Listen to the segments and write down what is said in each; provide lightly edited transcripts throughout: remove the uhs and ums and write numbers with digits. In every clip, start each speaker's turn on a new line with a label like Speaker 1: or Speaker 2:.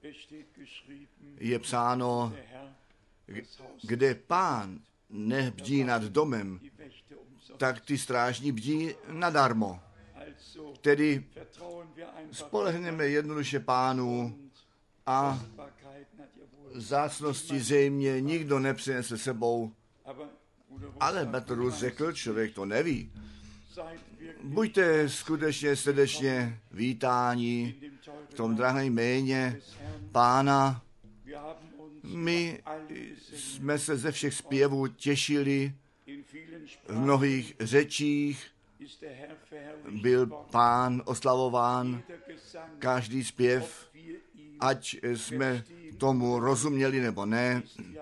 Speaker 1: je psáno, kde Pán nebdí nad domem, tak ty strážní bdí nadarmo. Tedy spolehneme jednoduše Pánu a vzácnosti zřejmě nikdo nepřinese sebou. Ale Petrus řekl, člověk to neví. Buďte skutečně srdečně vítáni v tom drahém jméně Pána. My jsme se ze všech zpěvů těšili, v mnohých řečích byl Pán oslavován, každý zpěv, ať jsme tomu rozuměli nebo ne,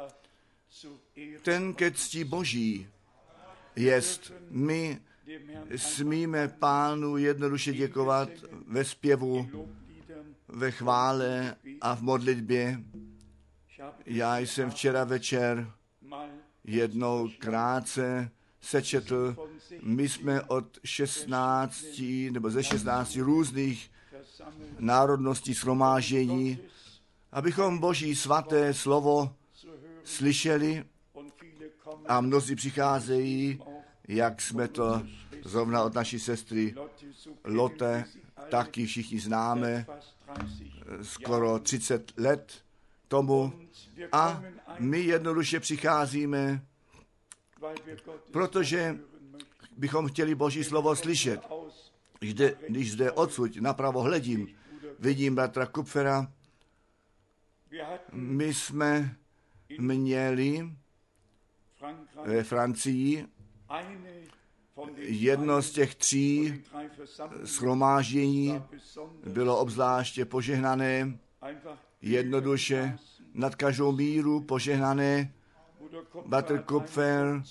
Speaker 1: ten ke cti Boží jest. My smíme Pánu jednoduše děkovat ve zpěvu, ve chvále a v modlitbě. Já jsem včera večer jednou krátce sečetl, my jsme od 16 nebo ze 16 různých národností shromáždění, abychom Boží svaté slovo slyšeli a mnozí přicházejí, jak jsme to zrovna od naší sestry Lotte taky všichni známe, skoro 30 let tomu a my jednoduše přicházíme, protože bychom chtěli Boží slovo slyšet. Když zde odsud napravo hledím, vidím bratra Kupfera, my jsme měli ve Francii jedno z těch 3 shromáždění bylo obzvláště požehnané, jednoduše nad každou míru požehnané. Bratr Kupfer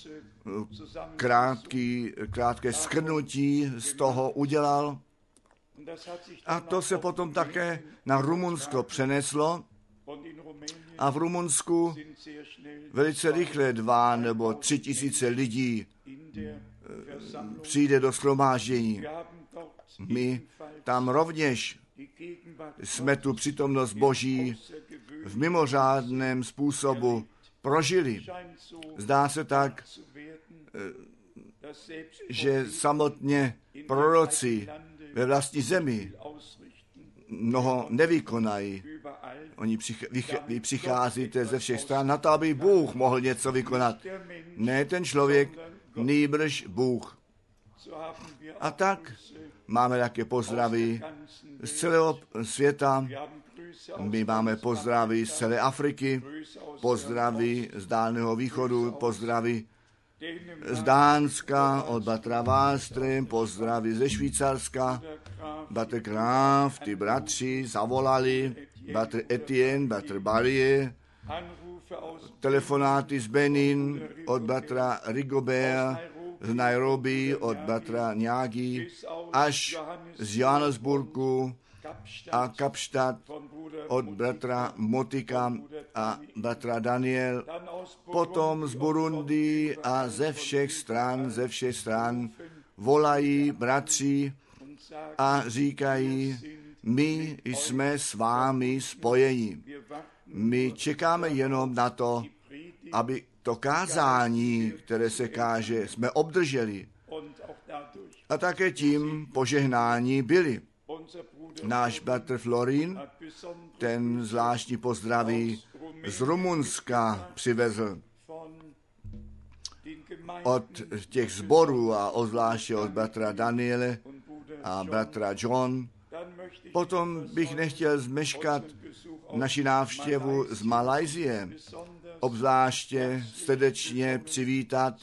Speaker 1: krátké shrnutí z toho udělal a to se potom také na Rumunsko přeneslo a v Rumunsku velice rychle 2 nebo 3 tisíce lidí přijde do shromáždění. My tam rovněž jsme tu přítomnost Boží v mimořádném způsobu prožili. Zdá se tak, že samotně proroci ve vlastní zemi mnoho nevykonají. Vy přicházíte ze všech stran na to, aby Bůh mohl něco vykonat. Ne ten člověk, nýbrž Bůh. A tak máme také pozdravy z celého světa. My máme pozdravy z celé Afriky, pozdravy z Dálného východu, pozdravy z Dánska od bratra Wallström, pozdravy ze Švýcarska, bratr Graf, ty bratři zavolali, bratr Etienne, bratr Barrier, telefonáty z Benin od bratra Rigobert, z Nairobi od bratra Nyagi, až z Johannesburgu a Kapstadt od bratra Motika a bratra Daniel, potom z Burundi a ze všech stran volají bratři a říkají, my jsme s vámi spojeni. My čekáme jenom na to, aby to kázání, které se káže, jsme obdrželi. A také tím požehnání byli. Náš bratr Florin, ten zvláštní pozdraví z Rumunska přivezl od těch sborů a zvláště od bratra Daniele a bratra John. Potom bych nechtěl zmeškat naši návštěvu z Malajsie, obzvláště srdečně přivítat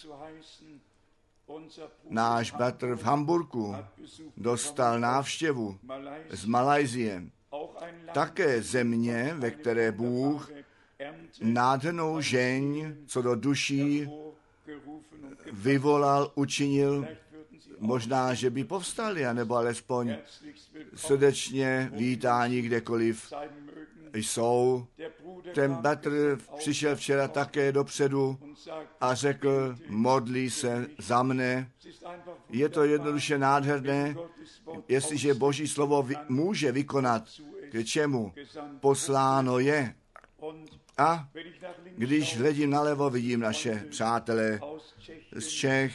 Speaker 1: náš bratr v Hamburgu. Dostal návštěvu z Malajsie. Také země, ve které Bůh nádhernou žeň, co do duší, vyvolal, učinil. Možná, že by povstali, anebo alespoň srdečně vítáni kdekoliv jsou. Ten bratr přišel včera také dopředu a řekl, modlí se za mne. Je to jednoduše nádherné, jestliže Boží slovo může vykonat k čemu posláno je. A když hledím nalevo, vidím naše přátelé z Čech,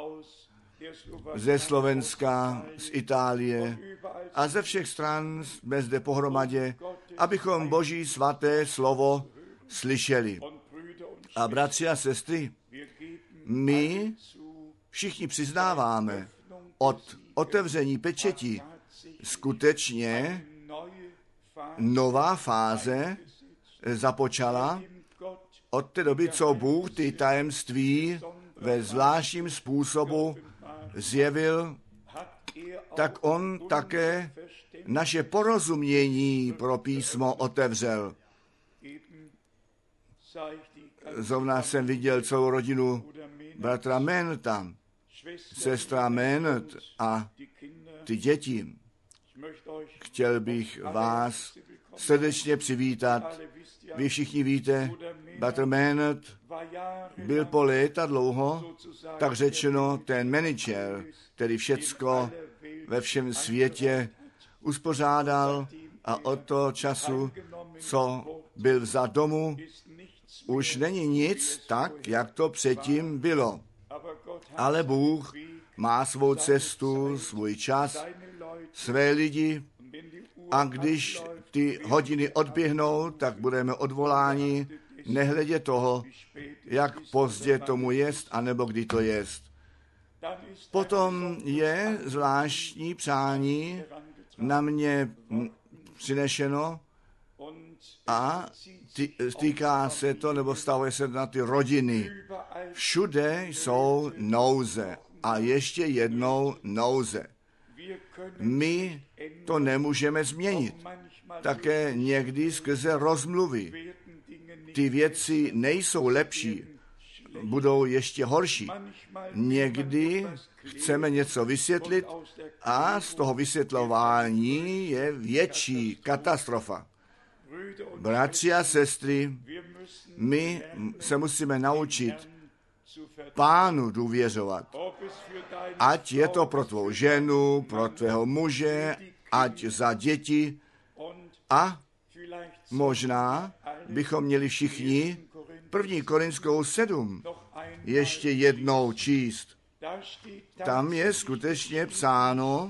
Speaker 1: ze Slovenska, z Itálie a ze všech stran jsme zde pohromadě, abychom Boží svaté slovo slyšeli. A bratři a sestry, my všichni přiznáváme, od otevření pečeti skutečně nová fáze započala od té doby, co Bůh ty tajemství ve zvláštním způsobu zjevil, tak on také naše porozumění pro písmo otevřel. Zrovna jsem viděl celou rodinu bratra Meneta, sestra Menet a ty děti. Chtěl bych vás srdečně přivítat. Vy všichni víte, bratr Menet byl po léta dlouho, tak řečeno, ten manager, který všecko ve všem světě uspořádal a od toho času, co byl vzat domů, už není nic tak, jak to předtím bylo. Ale Bůh má svou cestu, svůj čas, své lidi a když ty hodiny odběhnou, tak budeme odvoláni, nehledě toho, jak pozdě tomu jest, anebo kdy to jest. Potom je zvláštní přání na mě přinešeno a týká se to, nebo vztahuje se na ty rodiny. Všude jsou nouze a ještě jednou nouze. My to nemůžeme změnit. Také někdy skrze rozmluvy. Ty věci nejsou lepší, budou ještě horší. Někdy chceme něco vysvětlit a z toho vysvětlování je větší katastrofa. Bratři a sestry, my se musíme naučit Pánu důvěřovat. Ať je to pro tvou ženu, pro tvého muže, ať za děti. A možná bychom měli všichni 1. Korintskou 7 ještě jednou číst. Tam je skutečně psáno,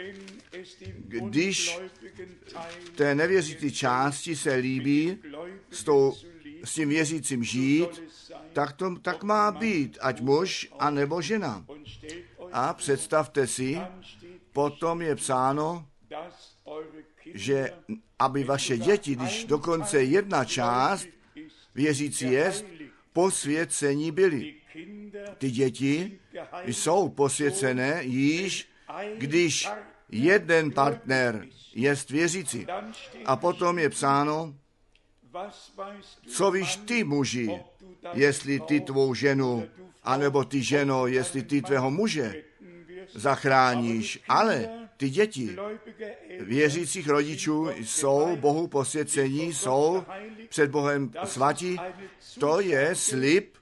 Speaker 1: když té nevěřící části se líbí s tím věřícím žít, tak má být, ať muž, anebo žena. A představte si, potom je psáno, že aby vaše děti, když dokonce jedna část věřící jest, posvěcení byly. Ty děti jsou posvěcené již, když jeden partner jest věřící. A potom je psáno, co víš ty, muži, jestli ty tvou ženu, anebo ty ženo, jestli ty tvého muže zachráníš. Ale ty děti věřících rodičů jsou Bohu posvěcení, jsou před Bohem svatí. To je slib,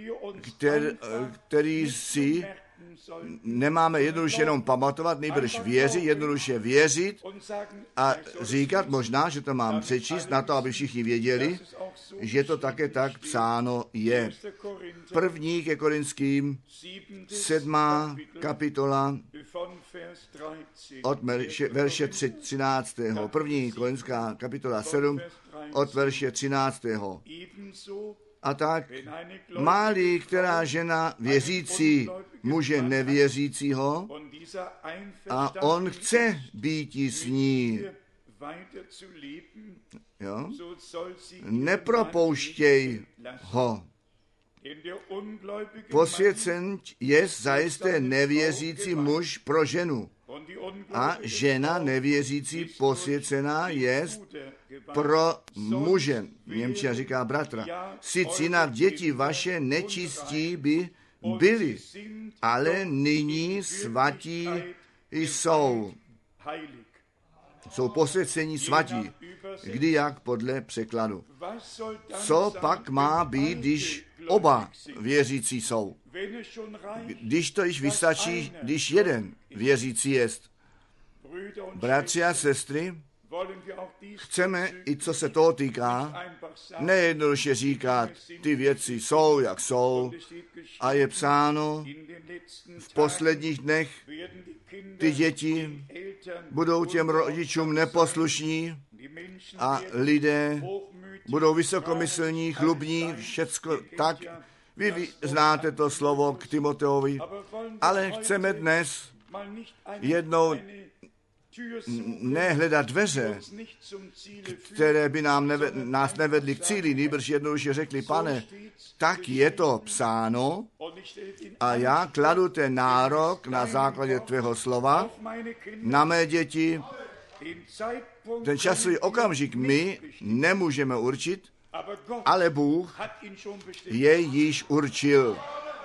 Speaker 1: který si nemáme jednoduše jenom pamatovat, nejbrž jednoduše věřit a říkat, možná, že to mám přečíst na to, aby všichni věděli, že to také tak psáno je. 1. ke Korinským 7. kapitola od verše 13. 1. Korinská kapitola 7 od verše 13. A tak má-li která žena věřící muže nevěřícího a on chce být s ní, jo? Nepropouštěj ho. Posvěcen je zajisté nevěřící muž pro ženu a žena nevěřící posvěcená je pro muže. Němčina říká bratra. Sice jinak děti vaše nečistí by byli, ale nyní svatí jsou. Jsou posvěcení svatí. Kdy jak podle překladu. Co pak má být, když oba věřící jsou? Když to již vystačí, když jeden věřící jest. Bratři a sestry, chceme, i co se toho týká, nejednoduše říkat, ty věci jsou, jak jsou, a je psáno, v posledních dnech ty děti budou těm rodičům neposlušní a lidé budou vysokomyslní, chlubní, všecko tak. Vy znáte to slovo k Timoteovi, ale chceme dnes jednou nehledat dveře, které by nás nevedly k cíli, nýbrž jednoduše řekli, Pane, tak je to psáno a já kladu ten nárok na základě tvého slova na mé děti. Ten časový okamžik my nemůžeme určit, ale Bůh jej již určil.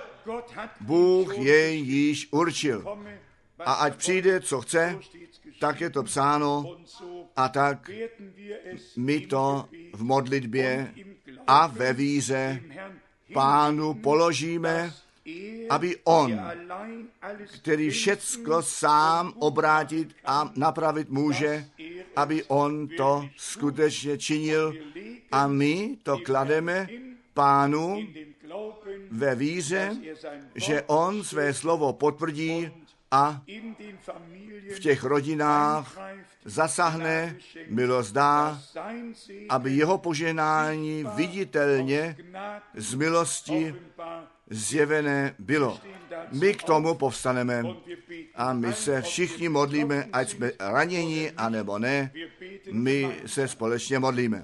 Speaker 1: Bůh jej již určil. A ať přijde, co chce, tak je to psáno a tak my to v modlitbě a ve víře Pánu položíme, aby on, který všecko sám obrátit a napravit může, aby on to skutečně činil a my to klademe Pánu ve víře, že on své slovo potvrdí a v těch rodinách zasáhne, milost dá, aby jeho požehnání viditelně z milosti zjevené bylo. My k tomu povstaneme a my se všichni modlíme, ať jsme raněni, anebo ne, my se společně modlíme.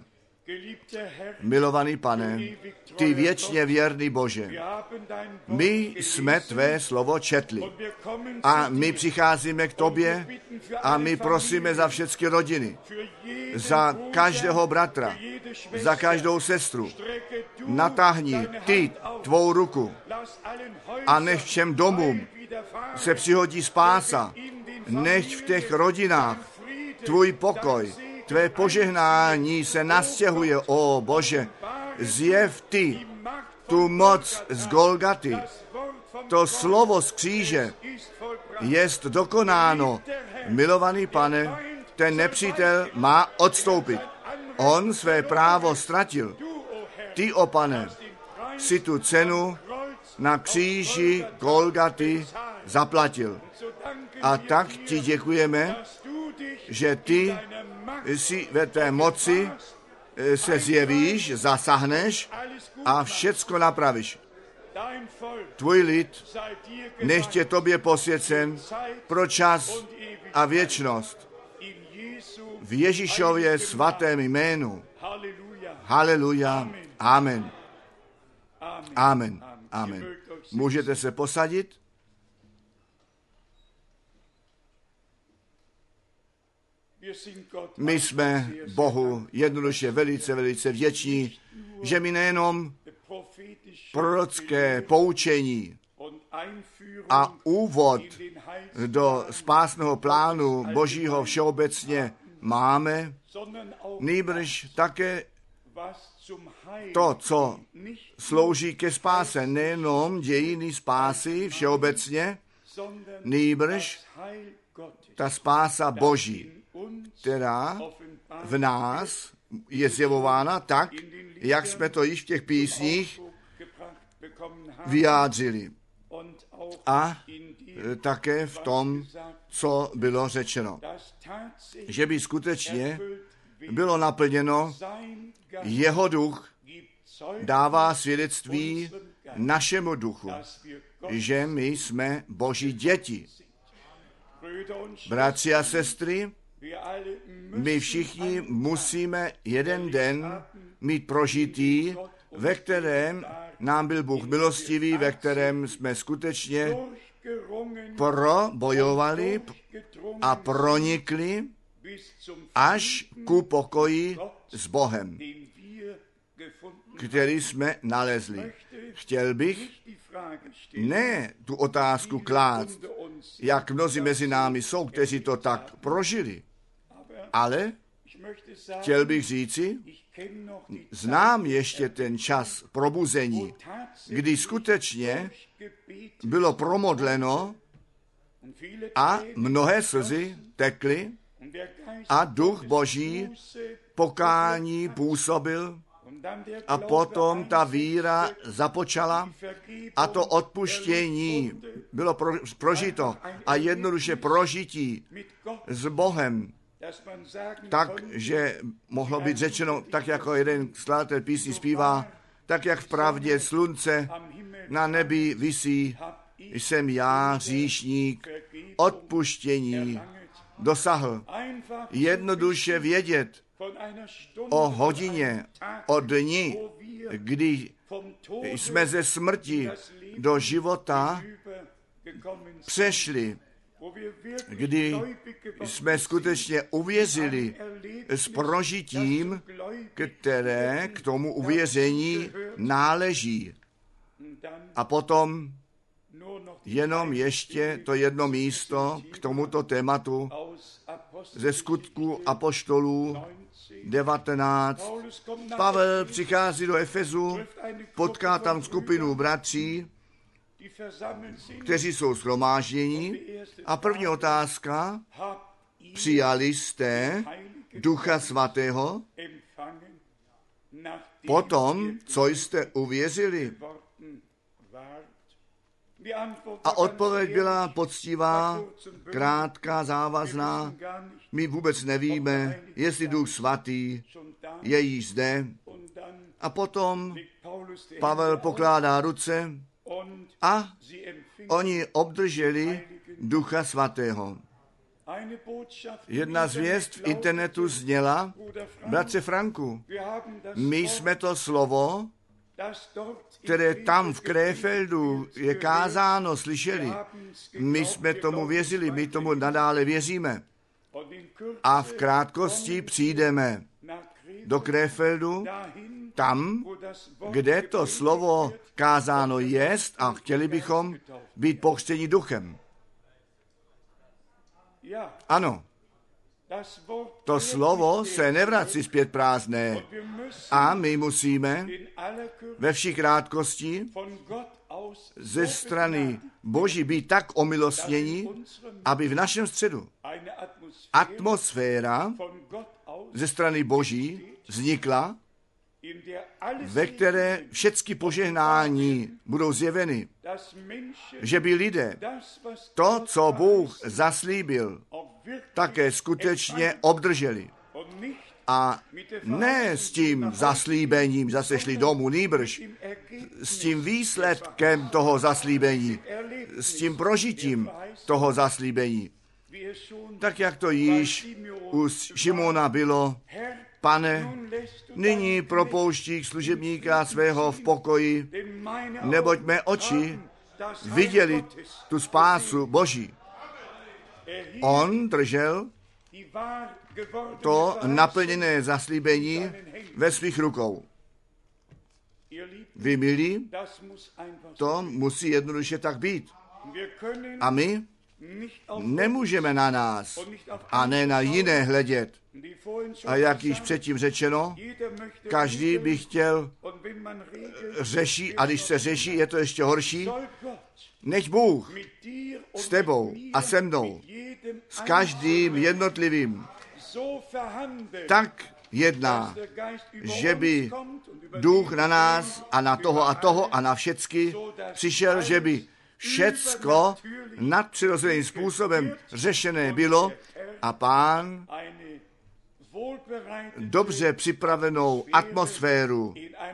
Speaker 1: Milovaný Pane, ty věčně věrný Bože, my jsme tvé slovo četli a my přicházíme k tobě a my prosíme za všechny rodiny, za každého bratra, za každou sestru. Natáhni ty tvou ruku a nech všem domům se přihodí spása, nech v těch rodinách tvůj pokoj, tvé požehnání se nastěhuje, o Bože, zjev ty tu moc z Golgaty, to slovo z kříže jest dokonáno. Milovaný Pane, ten nepřítel má odstoupit. On své právo ztratil. Ty, o Pane, si tu cenu na kříži Golgaty zaplatil. A tak ti děkujeme, že ty si ve té moci se zjevíš, zasáhneš a všecko napravíš. Tvůj lid, nech tě tobě posvěcen pro čas a věčnost. V Ježíšově svatém jménu. Haleluja. Amen. Amen. Amen. Můžete se posadit? My jsme Bohu jednoduše velice vděční, že mi nejenom prorocké poučení a úvod do spásného plánu Božího všeobecně máme, nýbrž také to, co slouží ke spáse, nejenom dějiny spásy všeobecně, nýbrž ta spása Boží, která v nás je zjevována tak, jak jsme to již v těch písních vyjádřili. A také v tom, co bylo řečeno. Že by skutečně bylo naplněno, jeho duch dává svědectví našemu duchu, že my jsme Boží děti. Bratři a sestry, my všichni musíme jeden den mít prožitý, ve kterém nám byl Bůh milostivý, ve kterém jsme skutečně probojovali a pronikli až ku pokoji s Bohem, který jsme nalezli. Chtěl bych ne tu otázku klást, jak mnozí mezi námi jsou, kteří to tak prožili, ale chtěl bych říci, znám ještě ten čas probuzení, kdy skutečně bylo promodleno a mnohé slzy tekly a duch Boží pokání působil a potom ta víra započala a to odpuštění bylo prožito a jednoduše prožití s Bohem. Takže mohlo být řečeno, tak jako jeden skladatel písní zpívá, tak jak v pravdě slunce na nebi visí, jsem já, hříšník, odpuštění dosahl. Jednoduše vědět o hodině, o dni, kdy jsme ze smrti do života přešli, kdy jsme skutečně uvěřili s prožitím, které k tomu uvěření náleží. A potom jenom ještě to jedno místo k tomuto tématu ze Skutků apoštolů 19. Pavel přichází do Efezu, potká tam skupinu bratří, kteří jsou shromážděni. A první otázka, přijali jste Ducha Svatého potom, co jste uvěřili? A odpověď byla poctivá, krátká, závazná. My vůbec nevíme, jestli Duch Svatý je již zde. A potom Pavel pokládá ruce a oni obdrželi Ducha Svatého. Jedna zvěst v internetu zněla, bratře Franku, my jsme to slovo, které tam v Krefeldu je kázáno, slyšeli. My jsme tomu věřili, my tomu nadále věříme. A v krátkosti přijdeme do Krefeldu, tam, kde to slovo kázáno jest a chtěli bychom být pokřtěni duchem. Ano, to slovo se nevrací zpět prázdné a my musíme ve vší krátkosti ze strany Boží být tak omilostněni, aby v našem středu atmosféra ze strany Boží vznikla, ve které všechny požehnání budou zjeveny, že by lidé to, co Bůh zaslíbil, také skutečně obdrželi. A ne s tím zaslíbením zase šli domů, nýbrž s tím výsledkem toho zaslíbení, s tím prožitím toho zaslíbení. Tak jak to již u Šimona bylo, Pane, nyní propouštíš služebníka svého v pokoji, neboť mé oči viděli tu spásu Boží. On držel to naplněné zaslíbení ve svých rukou. Vy, milí, to musí jednoduše tak být. A my nemůžeme na nás a ne na jiné hledět. A jak již předtím řečeno, každý by chtěl řešit, a když se řeší, je to ještě horší. Nech Bůh s tebou a se mnou, s každým jednotlivým, tak jedná, že by duch na nás a na toho a na všecky přišel, že by všecko nadpřirozeným způsobem řešené bylo a Pán dobře připravenou atmosféru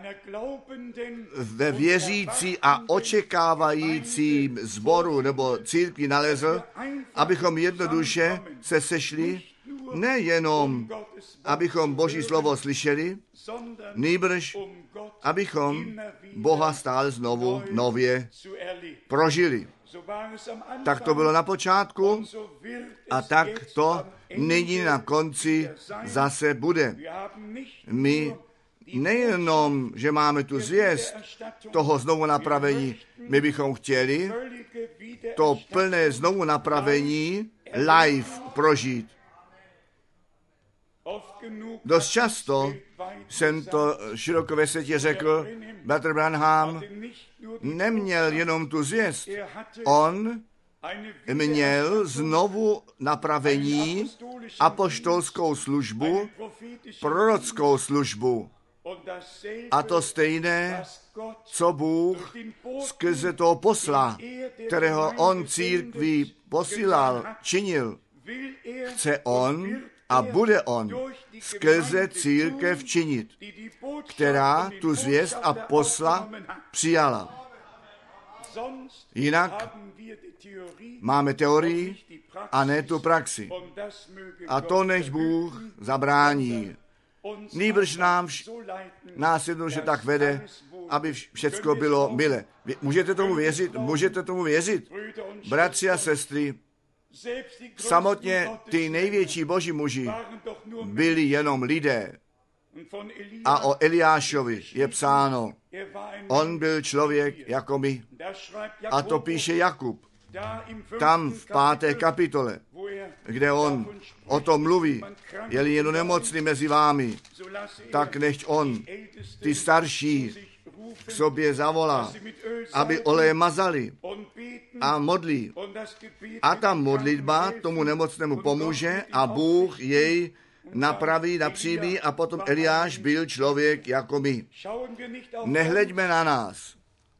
Speaker 1: ve věřící a očekávajícím sboru nebo církvi nalezl, abychom jednoduše se sešli, nejenom abychom Boží slovo slyšeli, nýbrž abychom Boha stále znovu nově prožili. Tak to bylo na počátku a tak to nyní na konci zase bude. My nejenom, že máme tu zvěst toho znovu napravení, my bychom chtěli to plné znovu napravení live prožít. Dost často jsem to široko ve světě řekl, bratr Branham neměl jenom tu zvěst. On měl znovu napravení, apoštolskou službu, prorockou službu. A to stejné, co Bůh skrze toho posla, kterého on církvi posílal, činil, chce on a bude on skrze církev činit, která tu zvěst a posla přijala. Jinak máme teorii a ne tu praxi. A to nech Bůh zabrání. Nýbrž nás jednoduše tak vede, aby všecko bylo milé. Můžete tomu věřit? Můžete tomu věřit? Bratři a sestry, samotně ty největší boží muži byli jenom lidé. A o Eliášovi je psáno, on byl člověk jako my. A to píše Jakub. Tam v 5. kapitole, kde on o tom mluví, je-li někdo nemocný mezi vámi, tak nechť on ty starší k sobě zavolá, aby oleje mazali a modlí. A ta modlitba tomu nemocnému pomůže a Bůh jej napraví, napřímí a potom Eliáš byl člověk jako my. Nehleďme na nás,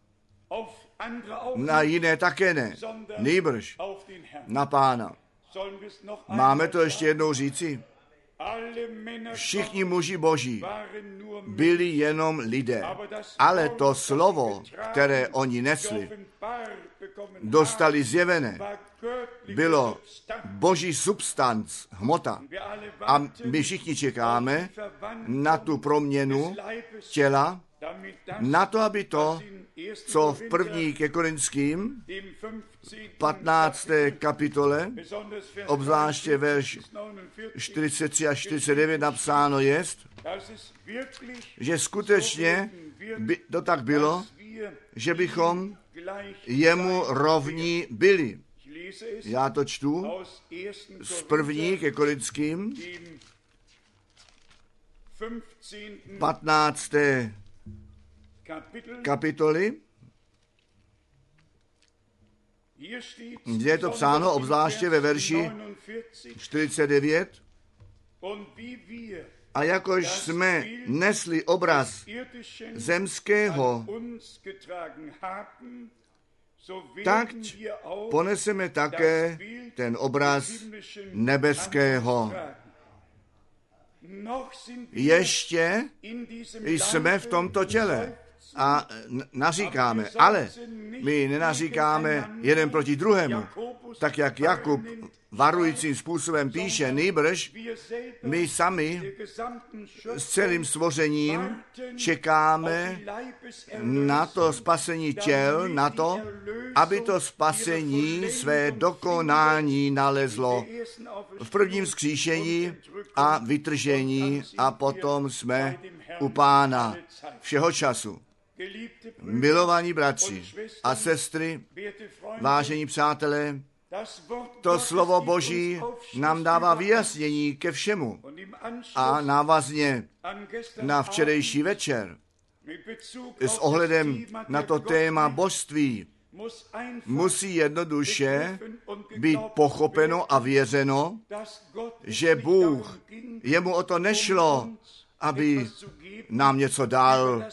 Speaker 1: na jiné také ne, nýbrž na Pána. Máme to ještě jednou říci? Všichni muži boží byli jenom lidé, ale to slovo, které oni nesli, dostali zjevené, bylo boží substanc, hmota. A my všichni čekáme na tu proměnu těla, na to, aby to, co v 1. ke Korinským 15. kapitole, obzvláště verš 43 až 49 napsáno jest, že skutečně by to tak bylo, že bychom jemu rovní byli. Já to čtu z 1. ke Korinským 15. kapitoly, kde je to psáno obzvláště ve verši 49. A jakož jsme nesli obraz zemského, tak poneseme také ten obraz nebeského. Ještě jsme v tomto těle a naříkáme, ale my nenaříkáme jeden proti druhému, tak jak Jakub varujícím způsobem píše, nýbrž my sami s celým stvořením čekáme na to spasení těl, na to, aby to spasení své dokonání nalezlo v prvním vzkříšení a vytržení a potom jsme u Pána všeho času. Milovaní bratři a sestry, vážení přátelé, to slovo Boží nám dává vyjasnění ke všemu. A návazně na včerejší večer s ohledem na to téma božství musí jednoduše být pochopeno a věřeno, že Bůh, jemu o to nešlo, aby nám něco dal,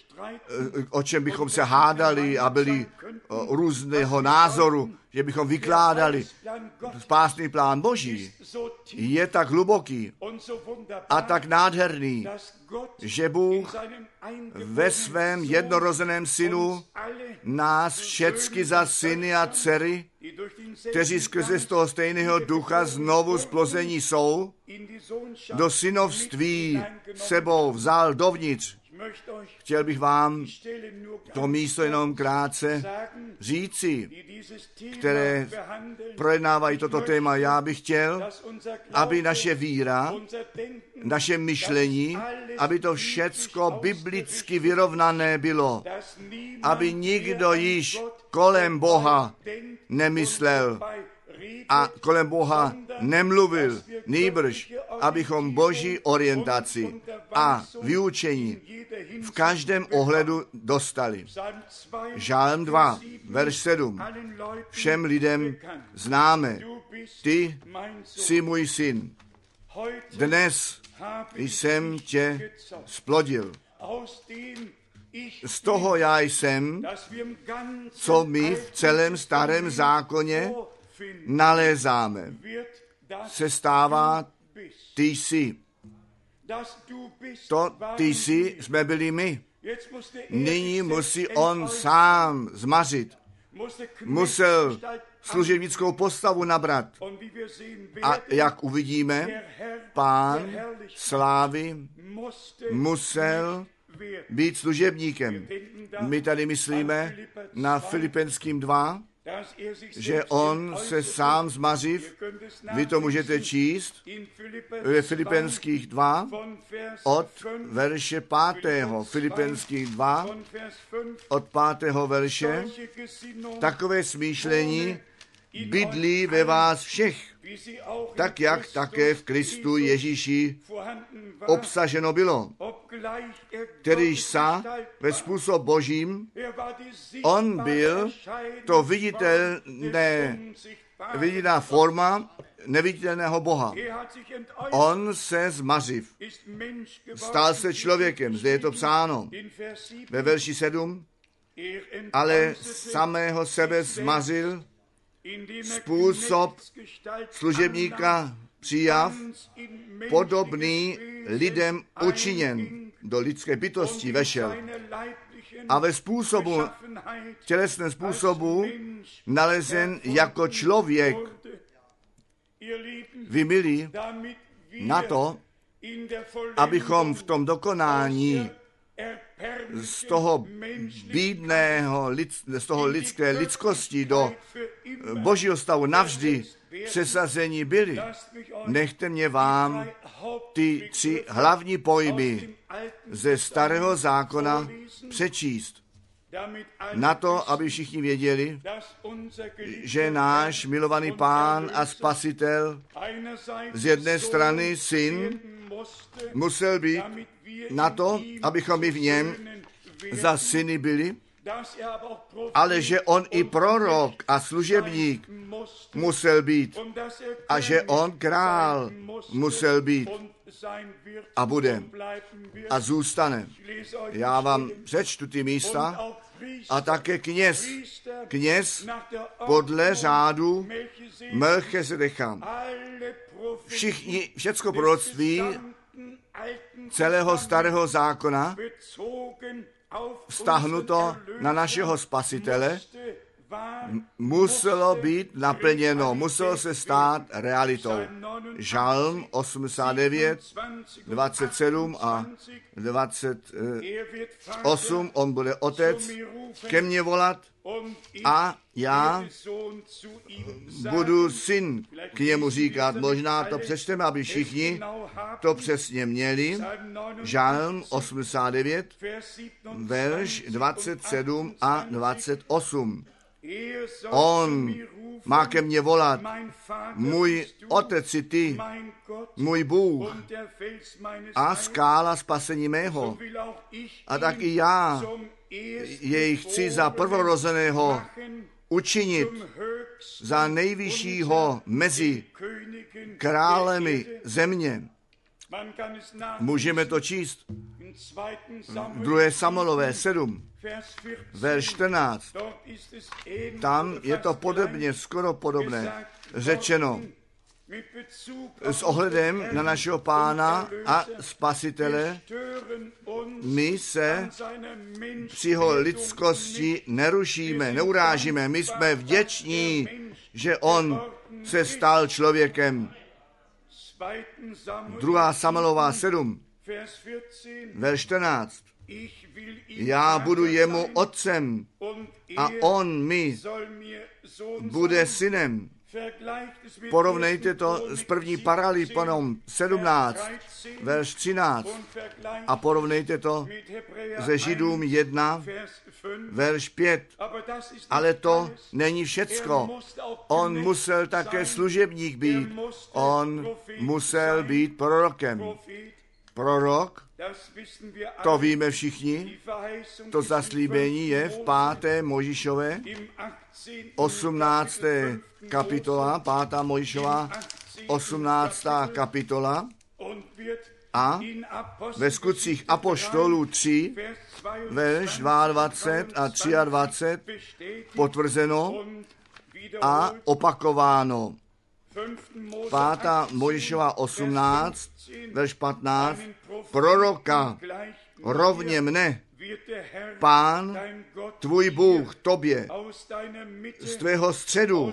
Speaker 1: o čem bychom se hádali a byli různého názoru, že bychom vykládali. Spásný plán Boží je tak hluboký a tak nádherný, že Bůh ve svém jednorozeném synu nás všecky za syny a dcery, kteří skrze z toho stejného ducha znovu splození jsou, do synovství sebou vzal dovnitř. Chtěl bych vám to místo jenom krátce říci, které projednávají toto téma. Já bych chtěl, aby naše víra, naše myšlení, aby to všecko biblicky vyrovnané bylo, aby nikdo již kolem Boha nemyslel a kolem Boha nemluvil, nýbrž, abychom Boží orientaci a vyučení v každém ohledu dostali. Žálm 2, verš 7. Všem lidem známe, ty jsi můj syn. Dnes jsem tě splodil. Z toho já jsem, co my v celém starém zákoně nalézáme, se stává ty jsi. To ty jsi jsme byli my. Nyní musí on sám zmařit. Musel služebnickou postavu nabrat. A jak uvidíme, Pán slávy musel být služebníkem. My tady myslíme na Filipenským 2, že on se sám zmařiv, vy to můžete číst ve Filipenských 2 od verše 5. Filipenských 2 od 5. verše. Takové smýšlení bydlí ve vás všech, tak jak také v Kristu Ježíši obsaženo bylo. Kterýž sa ve způsob Božím, on byl to viditelná forma neviditelného Boha. On se zmařiv. Stal se člověkem, zde je to psáno. Ve verši 7. Ale samého sebe zmařil, způsob služebníka přijav, podobný lidem učiněn, do lidské bytosti vešel. A ve způsobu, tělesném způsobu, nalezen jako člověk. Vy milí, na to, abychom v tom dokonání z toho bídného, z toho lidské lidskosti do Božího stavu navždy přesazení byli. Nechte mě vám ty 3 hlavní pojmy ze starého zákona přečíst. Na to, aby všichni věděli, že náš milovaný Pán a Spasitel z jedné strany syn musel být na to, abychom my v něm za syny byli, ale že on i prorok a služebník musel být a že on král musel být a bude a zůstane. Já vám přečtu ty místa a také kněz podle řádu Melchisedecha. Všecko proroctví celého starého zákona vztahnuto na našeho Spasitele muselo být naplněno, muselo se stát realitou. Žalm 89, 27 a 28, on bude otec ke mně volat a já budu syn k němu říkat. Možná to přečteme, aby všichni to přesně měli. Žalm 89, verš 27 a 28. On má ke mně volat, můj otec si ty, můj Bůh a skála spasení mého. A tak i já jej chci za prvorozeného učinit, za nejvyššího mezi králemi země. Můžeme to číst. 2. Samuelové 7, verš 14. Tam je to podobně, skoro podobné, řečeno. S ohledem na našeho Pána a Spasitele my se při jeho lidskosti nerušíme, neurážíme. My jsme vděční, že on se stal člověkem. 2. Samuelová 7, verš 14. Já budu jemu otcem a on mi bude synem. Porovnejte to s první Paraliponom 17, verš 13 a porovnejte to se Židům 1, verš 5. Ale to není všecko. On musel také služebník být. On musel být prorokem. prorok, to víme všichni, to zaslíbení je v 5. Mojžišové, 18. kapitola, 5. Mojžišova, 18. kapitola a ve Skutcích apoštolů 3, verš 22 a 23 potvrzeno a opakováno. 5. Mojžišova 18, verš 15, proroka rovně mne, Pán, tvůj Bůh, tobě, z tvého středu,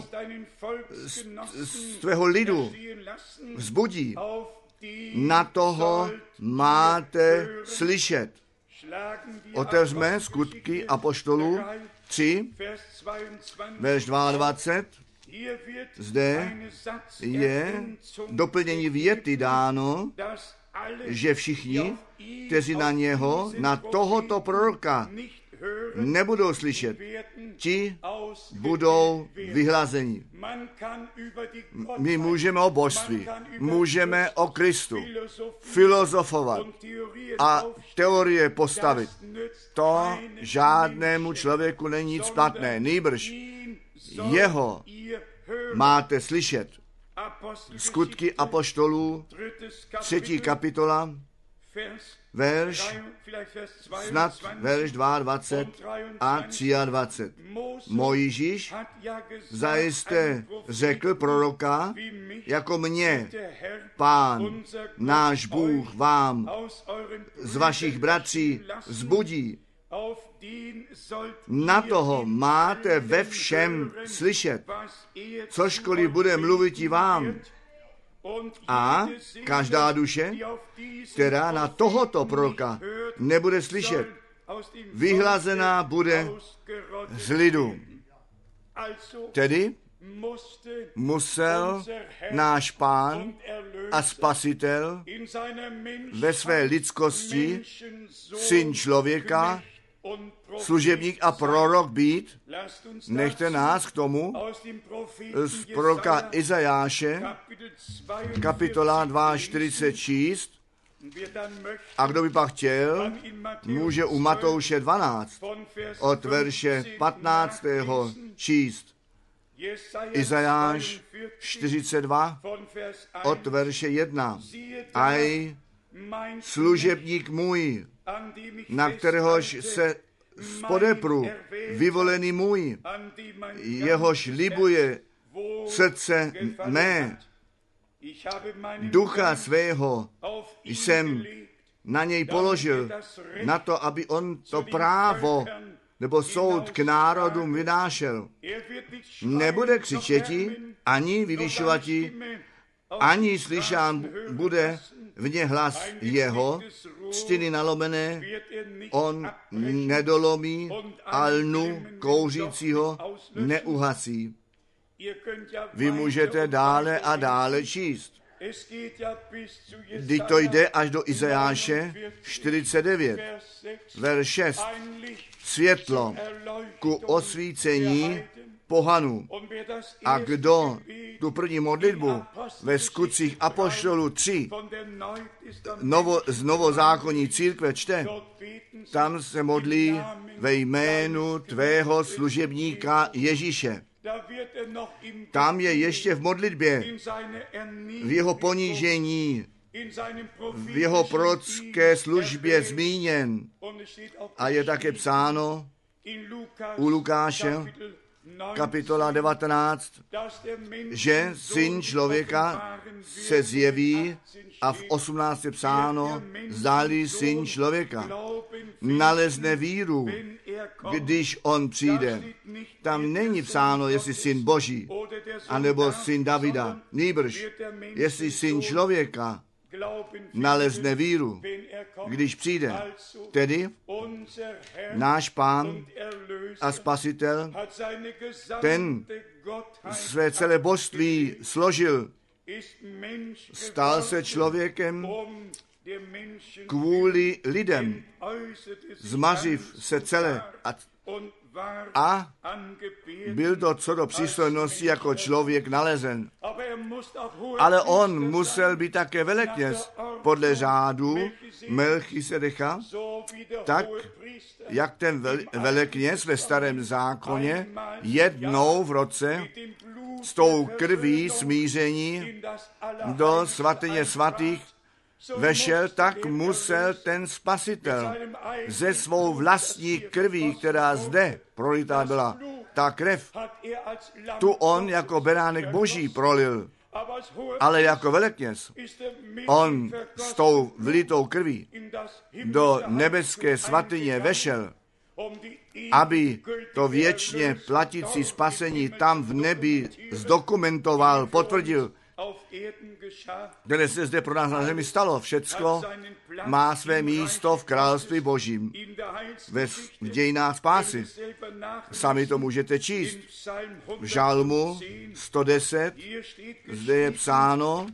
Speaker 1: z tvého lidu vzbudí. Na toho máte slyšet. Otevřme Skutky apoštolů 3, verš 22. Zde je doplnění věty dáno, že všichni, kteří na něho, na tohoto proroka nebudou slyšet, ti budou vyhlazeni. My můžeme o božství, můžeme o Kristu filozofovat a teorie postavit. To žádnému člověku není nic platné, nýbrž jeho máte slyšet. Skutky apoštolů, 3. kapitola, verš 22 a 23. Mojžíš zajisté řekl proroka, jako mě, Pán, náš Bůh vám z vašich bratří vzbudí. Na toho máte ve všem slyšet, cožkoliv bude mluvit i vám. A každá duše, která na tohoto proroka nebude slyšet, vyhlazená bude z lidu. Tedy musel náš Pán a Spasitel ve své lidskosti, syn člověka, služebník a prorok být. Nechte nás k tomu z proroka Izajáše, kapitola 46, a kdo by pak chtěl, může u Matouše 12 od verše 15. číst. Izajáš 42 od verše 1. Aj služebník můj, na kteréhož se spodepru, vyvolený můj, jehož libuje srdce mé, ducha svého jsem na něj položil, na to, aby on to právo nebo soud k národům vynášel. Nebude křičeti, ani vyvyšovati, ani slyšán bude v ně hlas jeho, stěny nalomené, on nedolomí a lnu kouřícího neuhasí. Vy můžete dále a dále číst. Vždyť to jde až do Izajáše 49, verš 6. Světlo ku osvícení pohanů. A kdo tu první modlitbu ve Skutcích apoštolů 3 z novozákonní církve čte, tam se modlí ve jménu tvého služebníka Ježíše. Tam je ještě v modlitbě, v jeho ponížení, v jeho prorocké službě zmíněn. A je také psáno u Lukáše, kapitola 19, že syn člověka se zjeví a v 18 je psáno, zdali syn člověka nalezne víru, když on přijde. Tam není psáno, jestli syn Boží, anebo syn Davida. Nýbrž, jestli syn člověka nalezne víru, když přijde. Tedy náš Pán a Spasitel, ten své celé božství složil, stal se člověkem kvůli lidem, zmařiv se celé a byl to co do přístojnosti jako člověk nalezen. Ale on musel být také velekněz podle řádu Melchisedecha, tak jak ten velekněz ve starém zákoně jednou v roce s tou krví smíření do svatyně svatých vešel, tak musel ten spasitel ze svou vlastní krví, která zde prolitá byla, ta krev, tu on jako beránek boží prolil, ale jako velekněz, on s tou vlitou krví do nebeské svatyně vešel, aby to věčně platící spasení tam v nebi zdokumentoval, potvrdil, které se zde pro nás na zemi stalo. Všecko má své místo v království božím, v dějinách spásy. Sami to můžete číst. V žalmu 110, zde je psáno,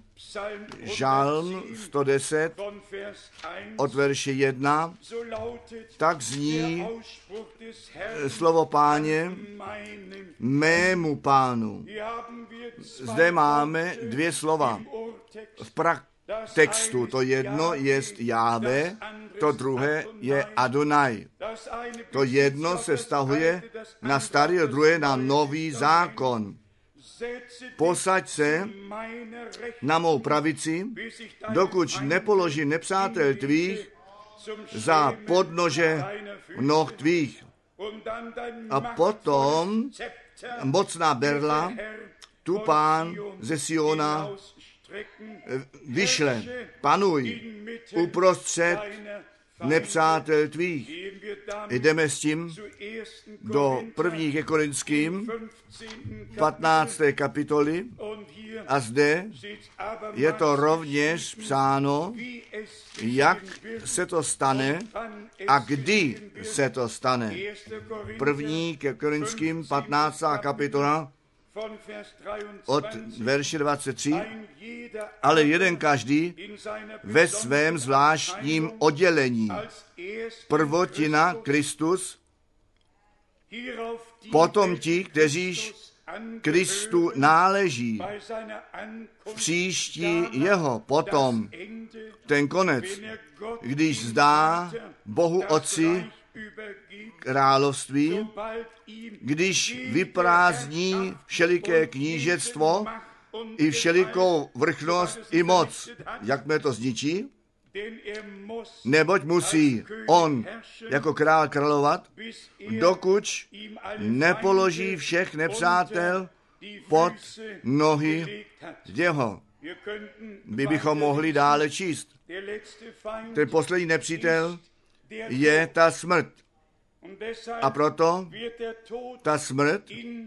Speaker 1: žalm 110, od verše 1, tak zní slovo Páně, mému Pánu. Zde máme dvě slova v textu. To jedno je Jáve, to druhé je Adonai. To jedno se vztahuje na starý, a druhé na nový zákon. Posaď se na mou pravici, dokud nepoložím nepřátel tvých za podnože noh tvých. A potom mocná berla, tu Pán ze Siona vyšle, panuj uprostřed nepřátel tvých. Jdeme s tím do 1. Korinským 15. kapitoly a zde je to rovněž psáno, jak se to stane a kdy se to stane. 1. Korinským 15. kapitola od verše 23, ale jeden každý ve svém zvláštním oddělení. Prvotina Kristus, potom ti, kteříž Kristu náleží, v příští jeho, potom ten konec, když zdá Bohu Otci království, když vyprázdní všeliké knížectvo i všelikou vrchnost i moc. Jak mě to zničí? Neboť musí on jako král královat, dokud nepoloží všech nepřátel pod nohy jeho. My bychom mohli dále číst. Ten poslední nepřítel je ta smrt. A proto ta smrt,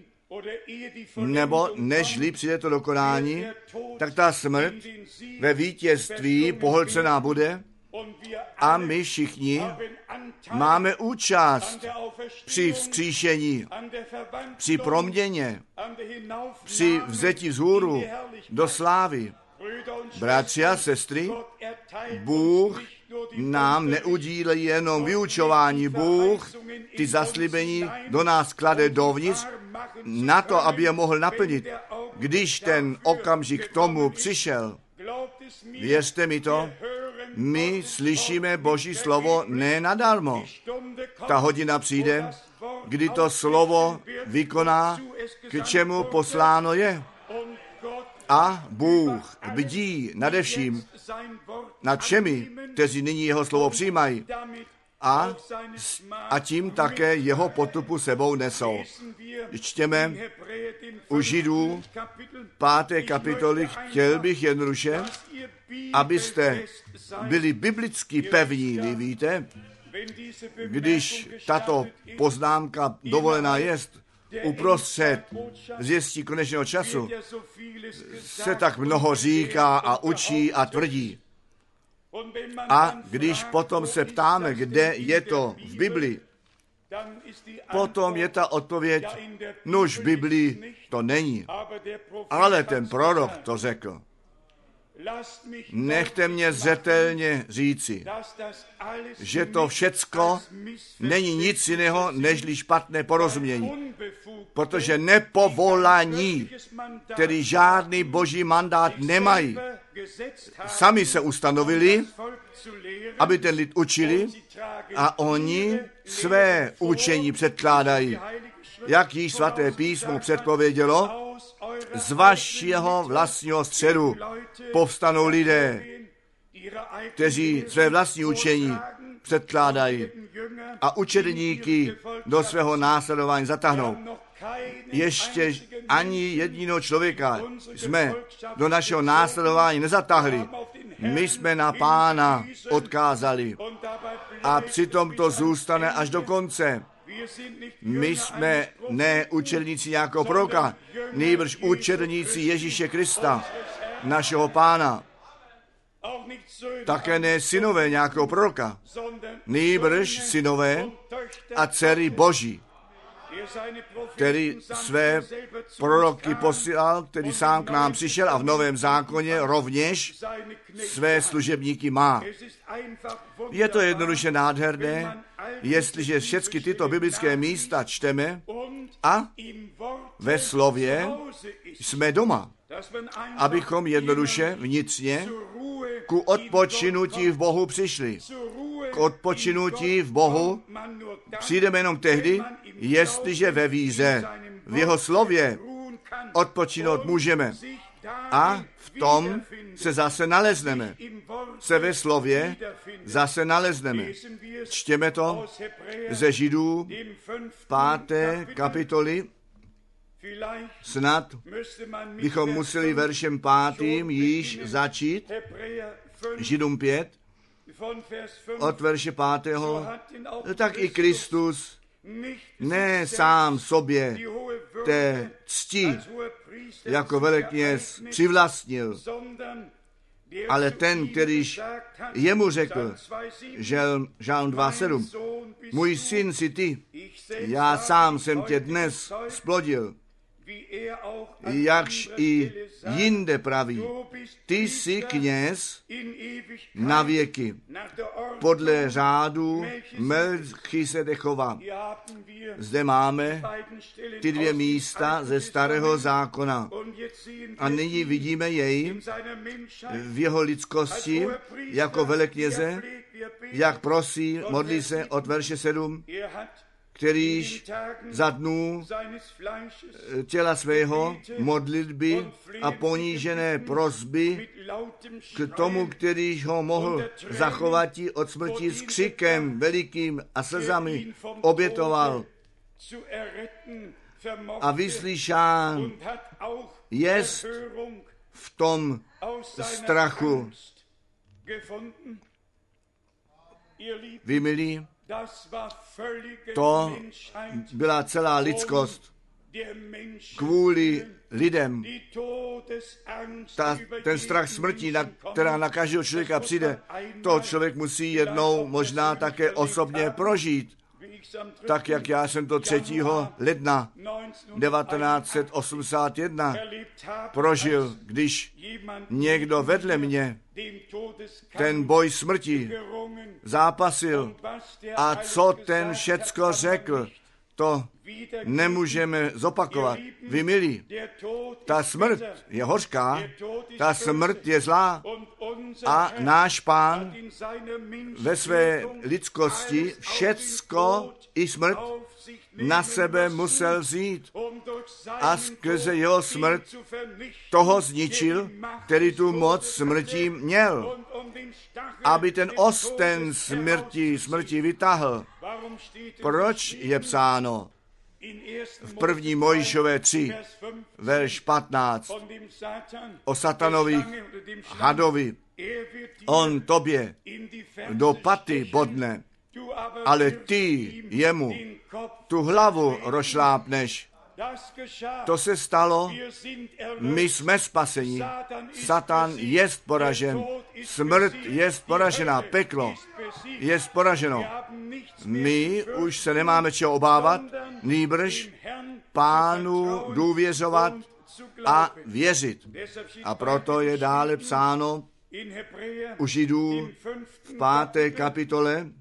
Speaker 1: nebo nežli přijde to dokonání, tak ta smrt ve vítězství pohlcená bude a my všichni máme účast při vzkříšení, při proměně, při vzetí vzhůru do slávy. Bratři a sestry, Bůh nám neudílí jenom vyučování. Bůh ty zaslíbení do nás klade dovnitř na to, aby je mohl naplnit. Když ten okamžik k tomu přišel, věřte mi to, my slyšíme Boží slovo ne nadarmo. Ta hodina přijde, kdy to slovo vykoná, k čemu posláno je. A Bůh bdí nadevším nad všemi, kteří nyní jeho slovo přijímají a tím také jeho potupu sebou nesou. Čtěme u Židů 5. kapitoly, chtěl bych jednoduše, abyste byli biblicky pevní, vy víte, když tato poznámka dovolená jest, uprostřed zjistí konečného času se tak mnoho říká a učí a tvrdí. A když potom se ptáme, kde je to v Biblii, potom je ta odpověď, nuž v Biblii to není. Ale ten prorok to řekl. Nechte mě zřetelně říci, že to všecko není nic jiného, nežli špatné porozumění. Protože nepovolaní, který žádný boží mandát nemají, sami se ustanovili, aby ten lid učili a oni své učení předkládají. Jak již svaté písmo předpovědělo, z vašeho vlastního středu povstanou lidé, kteří své vlastní učení předkládají a učedníky do svého následování zatáhnou. Ještě ani jediného člověka jsme do našeho následování nezatáhli. My jsme na Pána odkázali a přitom to zůstane až do konce. My jsme ne učedníci nějakého proroka, nýbrž učedníci Ježíše Krista, našeho Pána. Také ne synové nějakého proroka, nýbrž synové a dcery Boží, který své proroky posílal, který sám k nám přišel a v Novém zákoně rovněž své služebníky má. Je to jednoduše nádherné, jestliže všechny tyto biblické místa čteme a ve slově jsme doma, abychom jednoduše vnitřně ku odpočinutí v Bohu přišli. K odpočinutí v Bohu přijdeme jenom tehdy, jestliže ve víře, v jeho slově odpočinout můžeme. A v tom se zase nalezneme. Se ve slově zase nalezneme. Čtěme to ze Židů 5. kapitoly. Snad bychom museli veršem 5. již začít. Židům 5. Od verše 5. Tak i Kristus ne sám sobě té cti jako velekněz přivlastnil, ale ten, kterýž jemu řekl, Žalm 2:7, můj syn si ty, já sám jsem tě dnes splodil, jakž i jinde praví, ty jsi kněz na věky, podle řádu Melchisedechova. Zde máme ty dvě místa ze Starého zákona. A nyní vidíme jej v jeho lidskosti jako velekněze, jak prosí, modlí se od verše 7, kterýž za dnů těla svého modlitby a ponížené prosby k tomu, kterýž ho mohl zachovat od smrti s křikem velikým a slzami obětoval a vyslyšán jest v tom strachu. Vy milí, to byla celá lidskost kvůli lidem. Ten strach smrti, která na každého člověka přijde, to člověk musí jednou možná také osobně prožít. Tak, jak já jsem to 3. ledna 1981 prožil, když někdo vedle mě ten boj smrti zápasil a co ten všecko řekl, to nemůžeme zopakovat. Vy milí, ta smrt je hořká, ta smrt je zlá a náš Pán ve své lidskosti všecko i smrt na sebe musel vzít a skrze jeho smrt toho zničil, který tu moc smrti měl, aby ten osten smrti vytáhl. Proč je psáno v 1. Mojžíšové 3, verš 15 o satanových hadovi? On tobě do paty bodne, ale ty jemu tu hlavu rozšlápneš. To se stalo, my jsme spaseni, Satan jest poražen, smrt jest poražena, peklo jest poraženo. My už se nemáme čeho obávat, nýbrž Pánu důvěřovat a věřit. A proto je dále psáno u Židů v 5. kapitole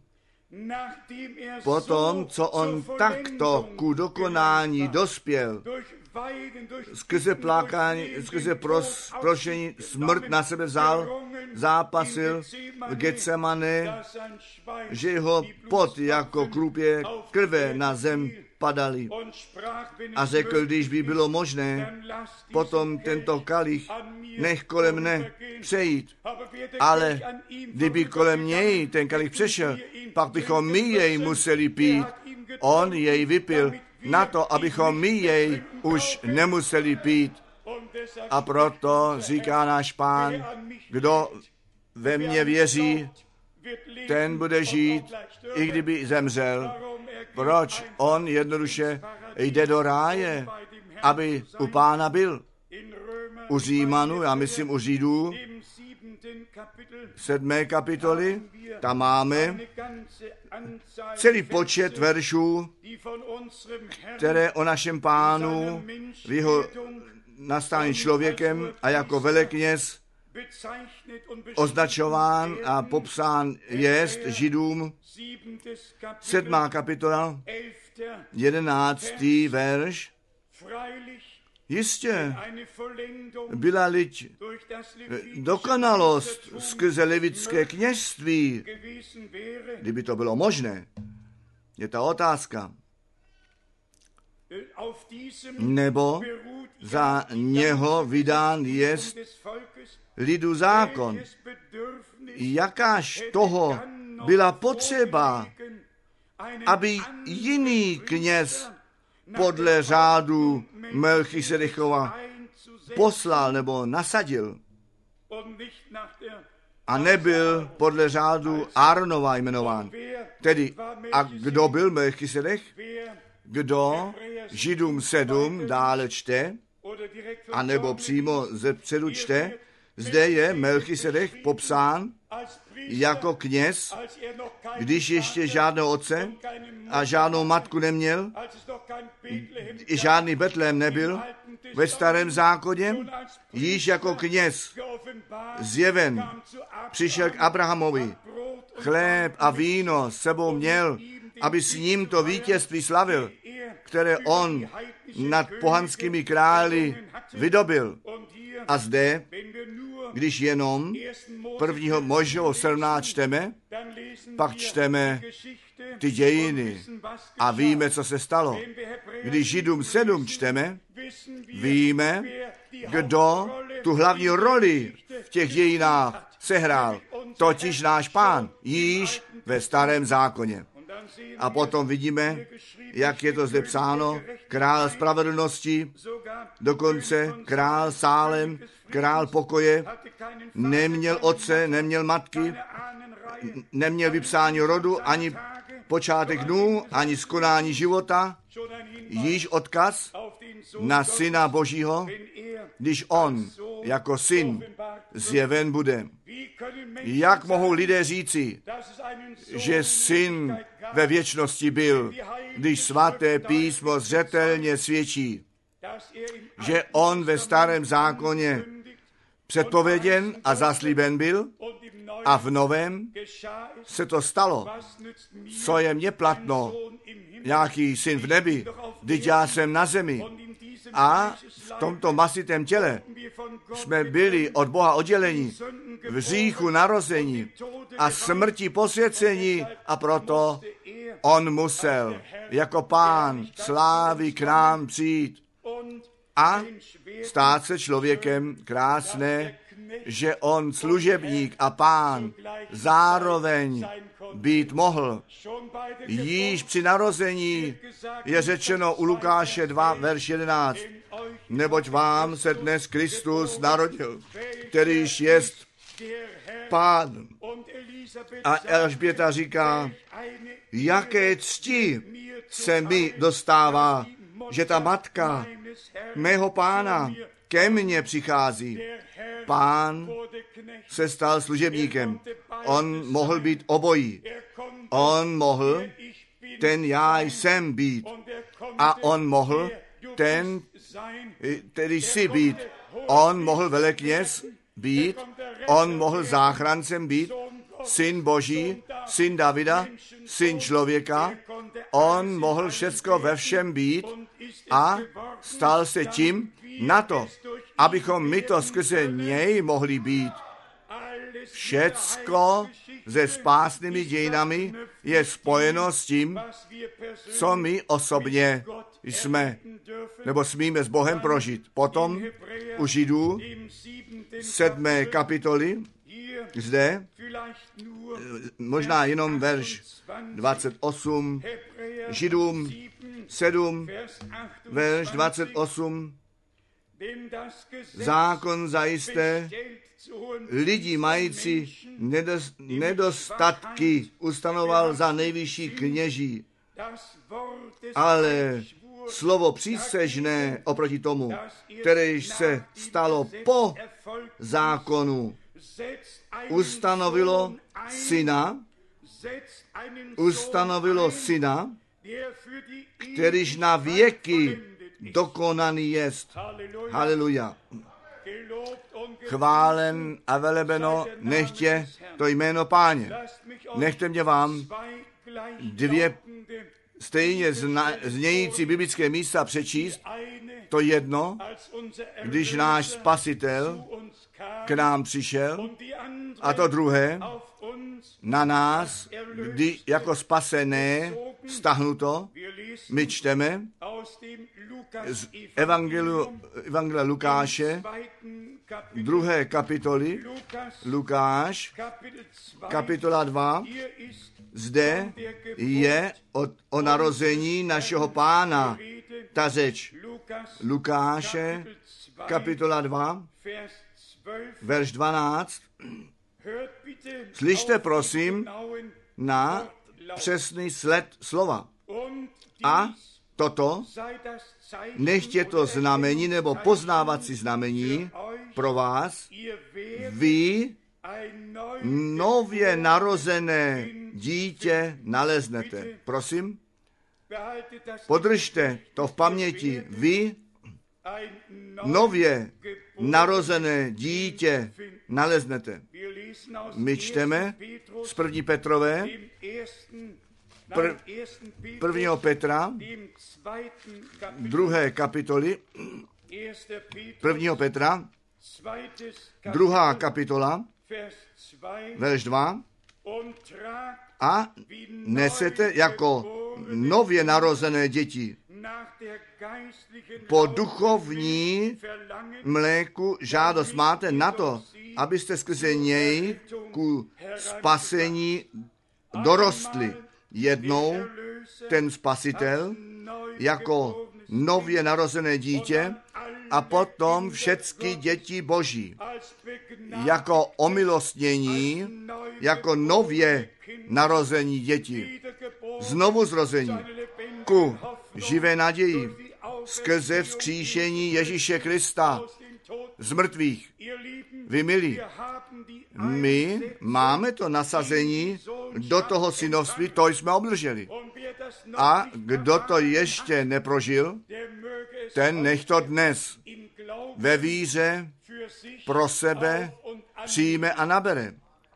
Speaker 1: Potom, co on takto ku dokonání dospěl, skrze plakání, skrze prošení, smrt na sebe vzal, zápasil v Getsemane, že jeho pot jako krupě krve na zem padaly. A řekl, když by bylo možné, potom tento kalich nech kolem mne přejít. Ale kdyby kolem něj ten kalich přešel, pak bychom my jej museli pít. On jej vypil na to, abychom my jej už nemuseli pít. A proto říká náš Pán, kdo ve mně věří, ten bude žít, i kdyby zemřel. Proč? On jednoduše jde do ráje, aby u Pána byl. U Římanů, já myslím u Židů, 7. kapitoly, tam máme celý počet veršů, které o našem Pánu v jeho nastání člověkem a jako velekněz označován a popsán jest Židům. 7. kapitola, 11. verš. Jistě, byla-li dokonalost skrze levické kněžství, kdyby to bylo možné, je ta otázka. Nebo za něho vydán jest lidu zákon. Jakáž toho byla potřeba, aby jiný kněz podle řádu Melchisedechova poslal nebo nasadil a nebyl podle řádu Aaronova jmenován. Tedy, a kdo byl Melchisedech? Kdo Židům 7 dále čte, anebo přímo ze předu čte, zde je Melchisedech popsán jako kněz, když ještě žádného otce a žádnou matku neměl, i žádný Betlém nebyl ve starém zákoně, již jako kněz zjeven přišel k Abrahamovi, chléb a víno s sebou měl, aby s ním to vítězství slavil, které on nad pohanskými králi vydobil. A zde, když jenom 1. Mojžíšovo 17 čteme, pak čteme ty dějiny a víme, co se stalo. Když Židům 7 čteme, víme, kdo tu hlavní roli v těch dějinách sehrál, totiž náš Pán, již ve starém zákoně. A potom vidíme, jak je to zde psáno, král spravedlnosti, dokonce král Sálem, král pokoje, neměl otce, neměl matky, neměl vypsání rodu, ani počátek dnů, ani skonání života, již odkaz na Syna Božího, když on jako syn zjeven bude. Jak mohou lidé říci, že syn ve věčnosti byl, když svaté písmo zřetelně svědčí, že on ve starém zákoně předpověděn a zaslíben byl a v novém se to stalo. Co je mně platno, nějaký syn v nebi, vždyť já jsem na zemi. A v tomto masitém těle jsme byli od Boha odděleni, v hříchu narození a smrti posvěcení, a proto on musel jako Pán slávy k nám přijít a stát se člověkem. Krásné, že on služebník a Pán zároveň být mohl. Již při narození je řečeno u Lukáše 2, verš 11. Neboť vám se dnes Kristus narodil, kterýž jest Pán. A Elžběta říká, jaké cti se mi dostává, že ta matka mého Pána ke mně přichází. Pán se stal služebníkem. On mohl být obojí. On mohl ten já jsem být. A on mohl ten, tedy si být. On mohl velekněz být. On mohl záchrancem být. Syn Boží syn Davida, syn člověka, on mohl všecko ve všem být a stal se tím na to, abychom my to skrze něj mohli být. Všecko se spásnými dějinami je spojeno s tím, co my osobně jsme nebo smíme s Bohem prožít. Potom u Židů 7. kapitoly, zde možná jenom verš 28, Židům 7, verš 28, zákon zajisté lidi mající nedostatky ustanoval za nejvyšší kněží, ale slovo přísežné oproti tomu, kteréž se stalo po zákonu, ustanovilo syna, kterýž na věky dokonaný jest. Haleluja. Chválen a velebeno nechtě to jméno Páně. Nechte mě vám dvě stejně znějící biblické místa přečíst. To jedno, když náš Spasitel k nám přišel, a to druhé, na nás, kdy jako spasené vztahnuto, my čteme z Evangelia Lukáše, 2. kapitoly, Lukáš, kapitola 2, zde je o narození našeho Pána ta řeč. Lukáše, kapitola 2, verš 12. Slyšte prosím na přesný sled slova. A toto nechtě to znamení nebo poznávací znamení pro vás. Vy nově narozené dítě naleznete. Prosím, podržte to v paměti. Vy nově narozené dítě naleznete. My čteme z 1. Petrové, 1. Petra, 2. kapitoly, 1. Petra, 2. kapitola, verš 2, a nesete jako nově narozené děti po duchovní mléku žádost máte na to, abyste skrze něj ku spasení dorostli. Jednou ten Spasitel jako nově narozené dítě a potom všechny děti Boží jako omilostnění, jako nově narození děti, znovu zrození ku živé naději skrze vzkříšení Ježíše Krista z mrtvých. Vy milí, my máme to nasazení do toho synovství, to jsme obdrželi. A kdo to ještě neprožil, ten nech to dnes ve víře pro sebe přijme a nabere.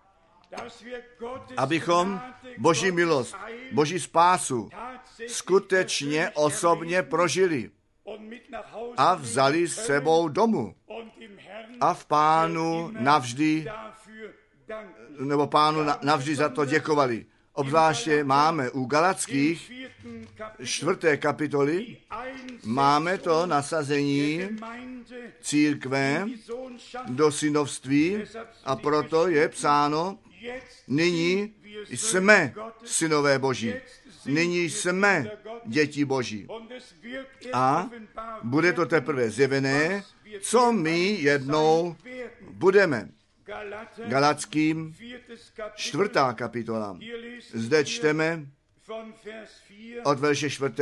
Speaker 1: Abychom Boží milost, Boží spásu skutečně osobně prožili a vzali s sebou domů a v Pánu navždy, nebo Pánu navždy za to děkovali. Obzvláště máme u Galackých 4. kapitoly, máme to nasazení církve do synovství a proto je psáno, nyní jsme synové Boží, nyní jsme děti Boží. A bude to teprve zjevené, co my jednou budeme. Galackým 4. kapitola. Zde čteme od verše 4.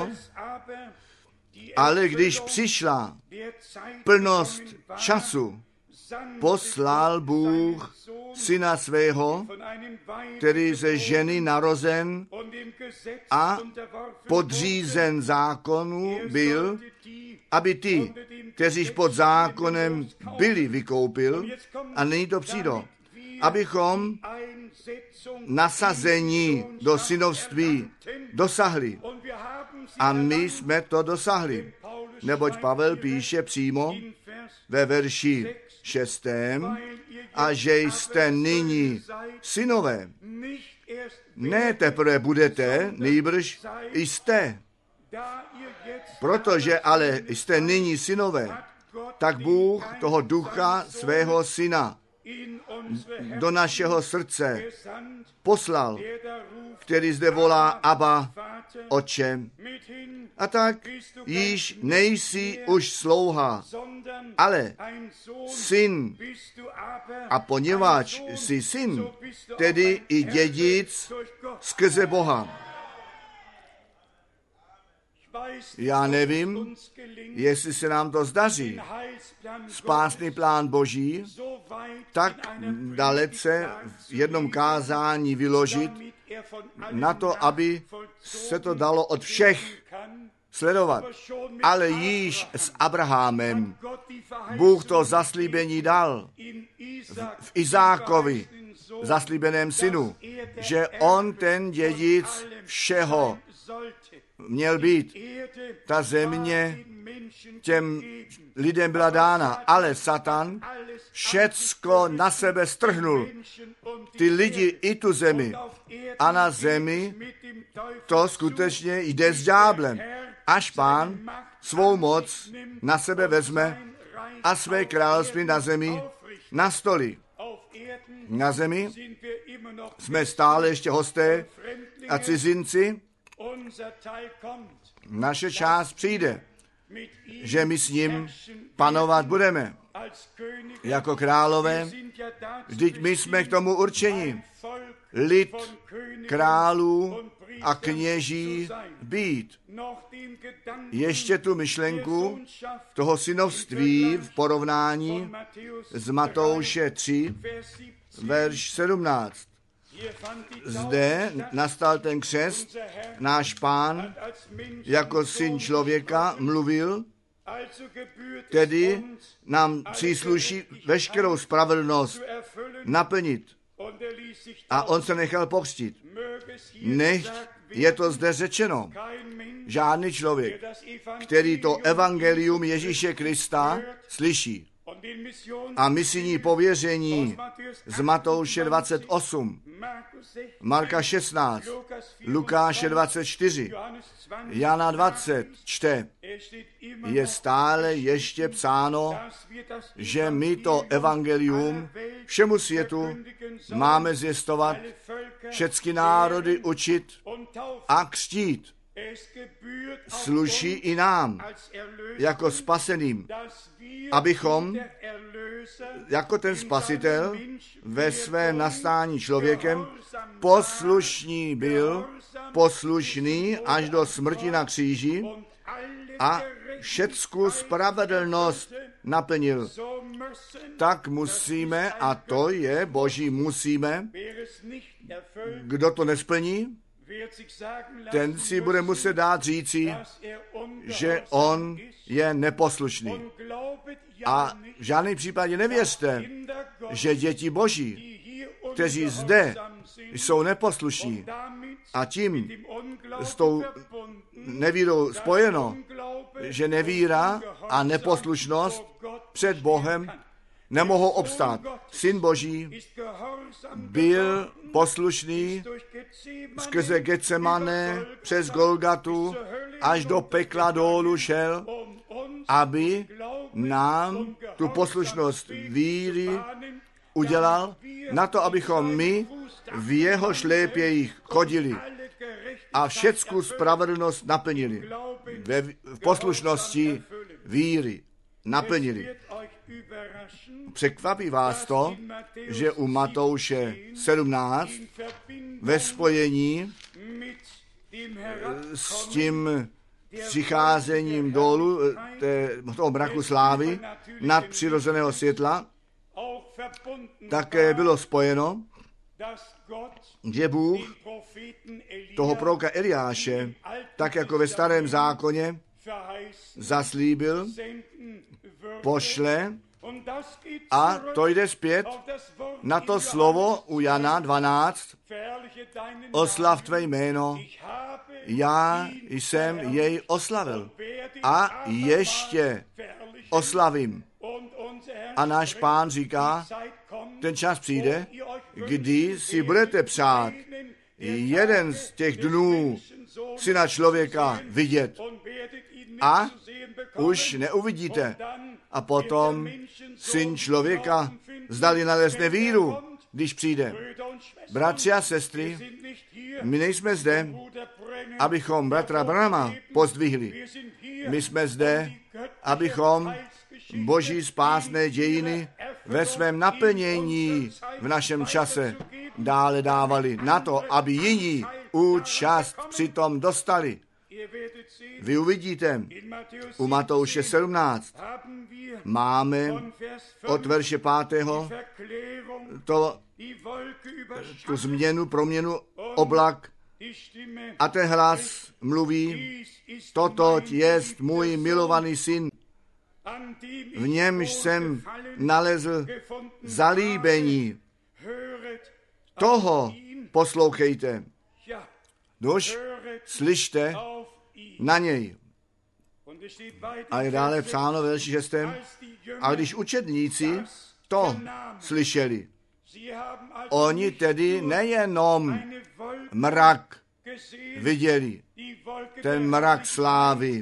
Speaker 1: Ale když přišla plnost času, poslal Bůh syna svého, který ze ženy narozen a podřízen zákonu byl, aby ty, kteří pod zákonem byli, vykoupil, a nyní to přijde, abychom nasazení do synovství dosahli. A my jsme to dosahli. Neboť Pavel píše přímo ve verši 6. a že jste nyní synové. Ne teprve budete, nýbrž jste. Protože ale jste nyní synové, tak Bůh toho ducha svého syna do našeho srdce poslal, který zde volá Abba, Otče. A tak již nejsi už slouha, ale syn. A poněvadž jsi syn, tedy i dědic skrze Boha. Já nevím, jestli se nám to zdaří, spásný plán Boží, tak dalece v jednom kázání vyložit na to, aby se to dalo od všech sledovat. Ale již s Abrahamem Bůh to zaslíbení dal v Izákovi, zaslíbeném synu, že on ten dědic všeho měl být. Ta země těm lidem byla dána, ale Satan všecko na sebe strhnul. Ty lidi i tu zemi. A na zemi to skutečně jde s ďáblem. Až Pán svou moc na sebe vezme a své království na zemi nastolí. Na zemi jsme stále ještě hosté a cizinci. Naše část přijde, že my s ním panovat budeme jako králové. Vždyť my jsme k tomu určeni. Lid králů a kněží být. Ještě tu myšlenku toho synovství v porovnání z Matouše 3, verš 17. Zde nastal ten křest, náš Pán jako syn člověka mluvil, tedy nám přísluší veškerou spravedlnost naplnit. A on se nechal pokřtít. Nechť je to zde řečeno. Žádný člověk, který to evangelium Ježíše Krista slyší a misijní pověření z Matouše 28, Marka 16, Lukáše 24, Jana 20 čte, je stále ještě psáno, že my to evangelium všemu světu máme zvěstovat, všechny národy učit a křtít. Sluší i nám, jako spaseným, abychom, jako ten spasitel, ve svém nastání člověkem, poslušný byl, poslušný až do smrti na kříži a všecku spravedlnost naplnil. Tak musíme, a to je Boží musíme, kdo to nesplní, ten si bude muset dát říci, že on je neposlušný. A v žádném případě nevěřte, že děti Boží, kteří zde jsou neposlušní a tím s tou nevírou spojeno, že nevíra a neposlušnost před Bohem nemohou obstát. Syn Boží byl poslušný skrze Getsemane, přes Golgatu, až do pekla dolů šel, aby nám tu poslušnost víry udělal, na to, abychom my v jeho šlépějích chodili a všecku spravedlnost naplnili. V poslušnosti víry naplnili. Překvapí vás to, že u Matouše 17 ve spojení s tím přicházením dolů toho mraku slávy nadpřirozeného světla také bylo spojeno, že Bůh toho proroka Eliáše, tak jako ve Starém zákoně, zaslíbil, pošle, a to jde zpět na to slovo u Jana 12, oslav tvé jméno, já jsem jej oslavil a ještě oslavím. A náš Pán říká, ten čas přijde, kdy si budete přát jeden z těch dnů Syna člověka vidět a už neuvidíte. A potom Syn člověka zdali nalezne víru, když přijde. Bratři a sestry, my nejsme zde, abychom bratra Branhama pozdvihli. My jsme zde, abychom Boží spásné dějiny ve svém naplnění v našem čase dále dávali na to, aby jiní účast přitom dostali. Vy uvidíte, u Matouše 17 máme od verše 5. Tu změnu, proměnu oblak a ten hlas mluví, toto jest můj milovaný syn, v němž jsem nalezl zalíbení. Toho poslouchejte. Nož, slyšte na něj. A je dále psáno ve verši 6. A když učedníci to slyšeli, oni tedy nejenom mrak viděli, ten mrak slávy.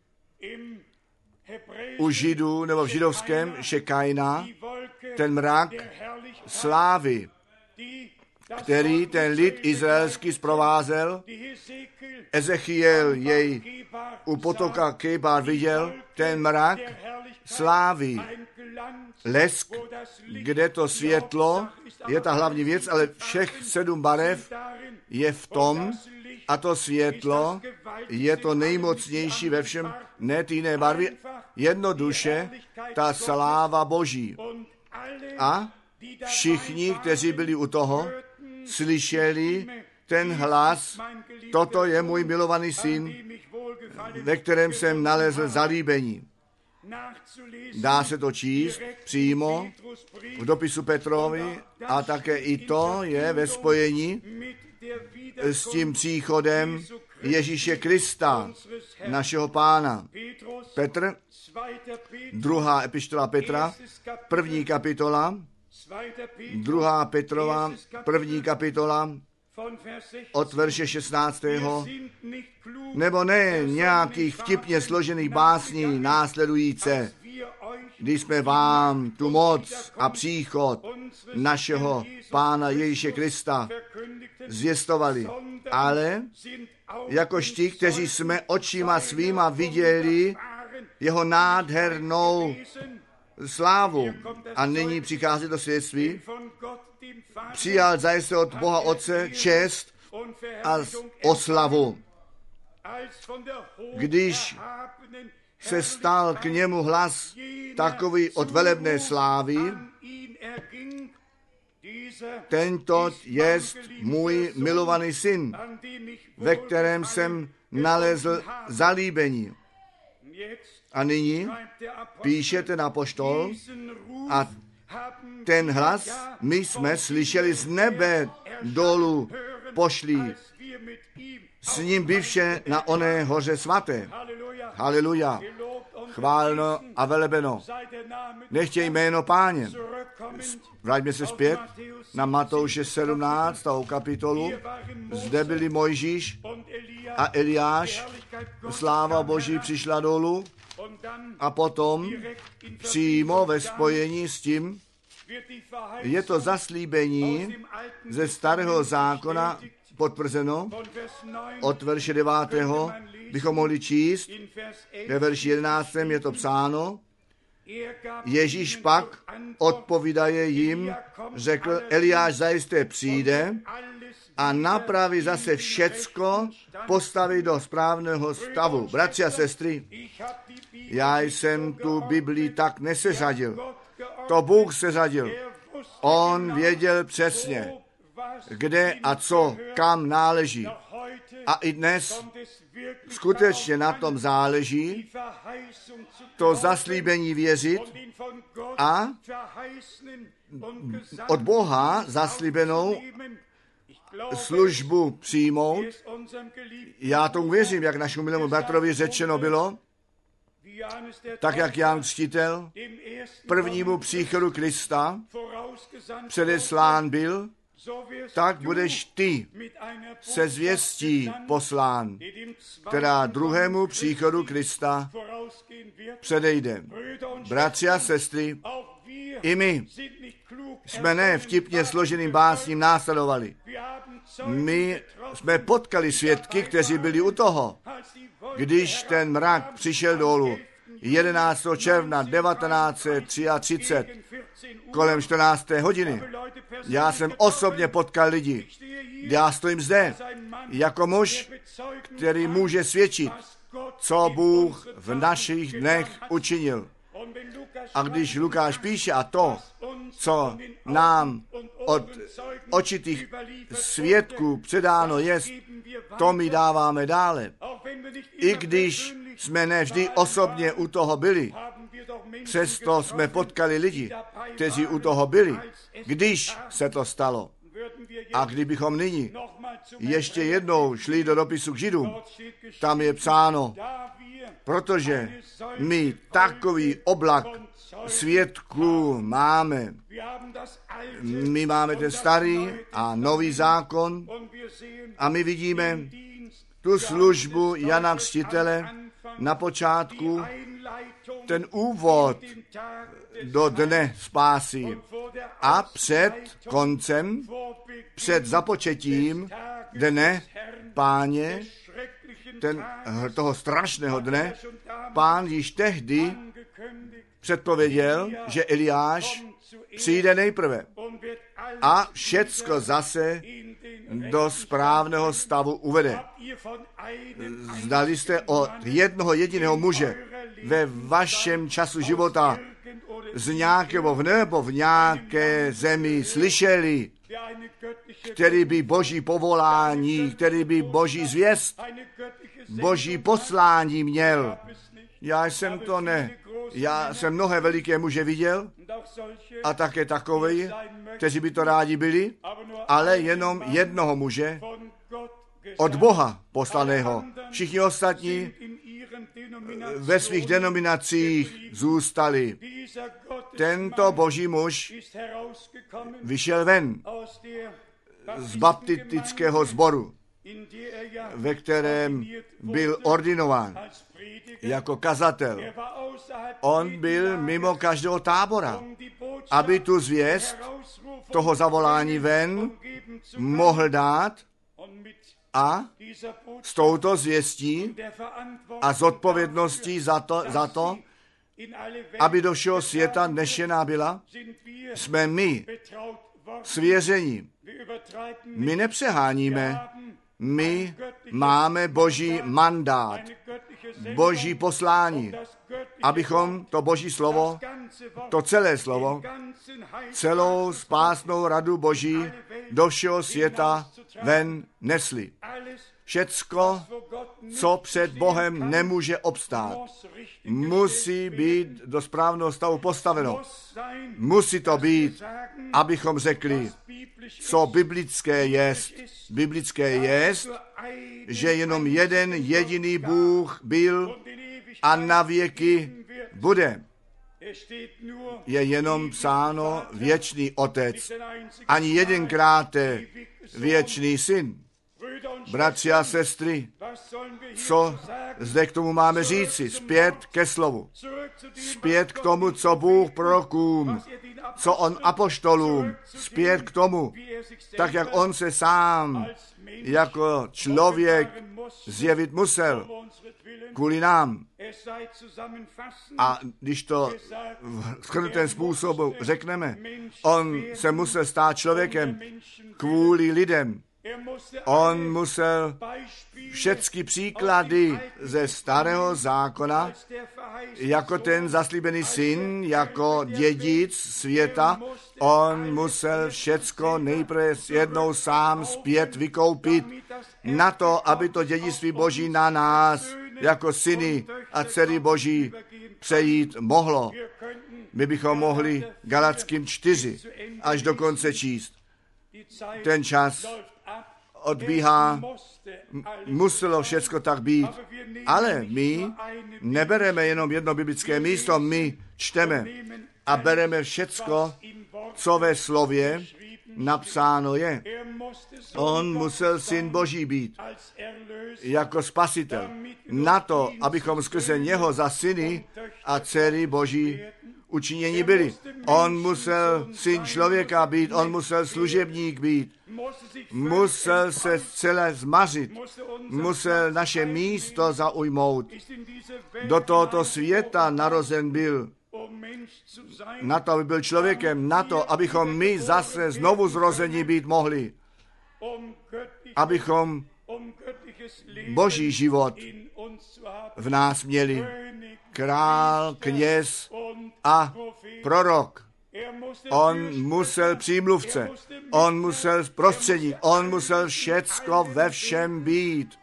Speaker 1: U Židů nebo v židovském šekajna, ten mrak slávy, který ten lid izraelský zprovázel. Ezechiel jej u potoka Kebar viděl, ten mrak slávy, lesk, kde to světlo je ta hlavní věc, ale všech 7 barev je v tom, a to světlo je to nejmocnější ve všem, ne ty jiné barvy, jednoduše ta sláva Boží. A všichni, kteří byli u toho, slyšeli ten hlas, toto je můj milovaný syn, ve kterém jsem nalezl zalíbení. Dá se to číst přímo v dopisu Petrovi a také i to je ve spojení s tím příchodem Ježíše Krista, našeho Pána. Petr, 2. epištola Petra, 1. kapitola, 2. Petrova, 1. kapitola, od verše 16. Nebo ne nějakých vtipně složených básní následující, když jsme vám tu moc a příchod našeho Pána Ježíše Krista zvěstovali, ale jakož ti, kteří jsme očima svýma viděli jeho nádhernou slávu a nyní přichází do svědectví, přijal zajisté od Boha Otce čest a oslavu. Když se stal k němu hlas takový od velebné slávy, tento jest můj milovaný syn, ve kterém jsem nalezl zalíbení. A nyní píše ten apoštol a ten hlas my jsme slyšeli z nebe dolů pošlí, s ním bivše na oné hoře svaté. Haleluja. Chválno a velebeno. Nechtě jméno Páně. Vraťme se zpět na Matouše 17. kapitolu. Zde byli Mojžíš a Eliáš. Sláva Boží přišla dolů a potom přímo ve spojení s tím je to zaslíbení ze starého zákona potvrzeno. Od verše 9. bychom mohli číst, ve verši 11. je to psáno, Ježíš pak odpovídaje jim, řekl, Eliáš zajisté přijde a napraví zase všecko, postaví do správného stavu. Bratři a sestry, já jsem tu Biblii tak neseřadil. To Bůh seřadil. On věděl přesně, kde a co kam náleží. A i dnes skutečně na tom záleží to zaslíbení věřit a od Boha zaslíbenou službu přijmout. Já tomu věřím, jak našemu milému bratrovi řečeno bylo, tak jak Jan Křtitel prvnímu příchodu Krista předeslán byl, tak budeš ty se zvěstí poslán, která druhému příchodu Krista předejde. Bratři a sestry, i my jsme ne vtipně složeným básním následovali. My jsme potkali svědky, kteří byli u toho, když ten mrak přišel dolů 11. června 1933 kolem 14. hodiny. Já jsem osobně potkal lidi. Já stojím zde jako muž, který může svědčit, co Bůh v našich dnech učinil. A když Lukáš píše a to, co nám od očitých svědků předáno jest, to my dáváme dále. I když jsme nevždy osobně u toho byli, přesto jsme potkali lidi, kteří u toho byli, když se to stalo. A kdybychom nyní ještě jednou šli do dopisu k Židům, tam je psáno, protože my takový oblak svědků máme. My máme ten starý a nový zákon a my vidíme tu službu Jana Křtitele na počátku, ten úvod do dne spásy a před koncem, před započetím dne Páně, toho strašného dne, Pán již tehdy předpověděl, že Eliáš přijde nejprve a všecko zase do správného stavu uvede. Znali jste o jednoho jediného muže ve vašem času života z nějakého nebo v nějaké zemi slyšeli, který by boží povolání, který by boží zvěst, boží poslání měl. Já jsem mnohé veliké muže viděl a také takové, kteří by to rádi byli, ale jenom jednoho muže od Boha poslaného. Všichni ostatní ve svých denominacích zůstali. Tento boží muž vyšel ven z baptistického sboru, ve kterém byl ordinován jako kazatel. On byl mimo každého tábora, aby tu zvěst toho zavolání ven mohl dát a s touto zvěstí a zodpovědností za to, aby do všeho světa nešená byla, jsme my svěření. My nepřeháníme, my máme boží mandát, boží poslání, abychom to boží slovo, to celé slovo, celou spásnou radu boží do všeho světa ven nesli. Všecko, co před Bohem nemůže obstát, musí být do správného stavu postaveno. Musí to být, abychom řekli, co biblické jest. Biblické jest, že jenom jeden jediný Bůh byl a na věky bude. Je jenom psáno věčný Otec, ani jedenkrát věčný Syn. Bratři a sestry, co zde k tomu máme říci? Zpět ke slovu. Zpět k tomu, co Bůh prorokům, co on apoštolům. Zpět k tomu, tak jak on se sám jako člověk zjevit musel kvůli nám. A když to v shrnutém způsobu řekneme, on se musel stát člověkem kvůli lidem. On musel všechny příklady ze starého zákona, jako ten zaslíbený syn, jako dědic světa, on musel všecko nejprve jednou sám zpět vykoupit na to, aby to dědictví Boží na nás, jako syny a dcery Boží, přejít mohlo. My bychom mohli Galatským 4 až do konce číst. Ten čas odbíhá, muselo všecko tak být, ale my nebereme jenom jedno biblické místo, my čteme a bereme všecko, co ve slově napsáno je. On musel syn Boží být jako spasitel. Na to, abychom skrze něho za syny a dcery Boží učinění byli. On musel syn člověka být, on musel služebník být, musel se celé zmařit, musel naše místo zaujmout. Do tohoto světa narozen byl, na to, aby byl člověkem, na to, abychom my zase znovu zrození být mohli, abychom Boží život v nás měli. Král, kněz a prorok. On musel přímluvce, on musel prostředník, on musel všecko ve všem být.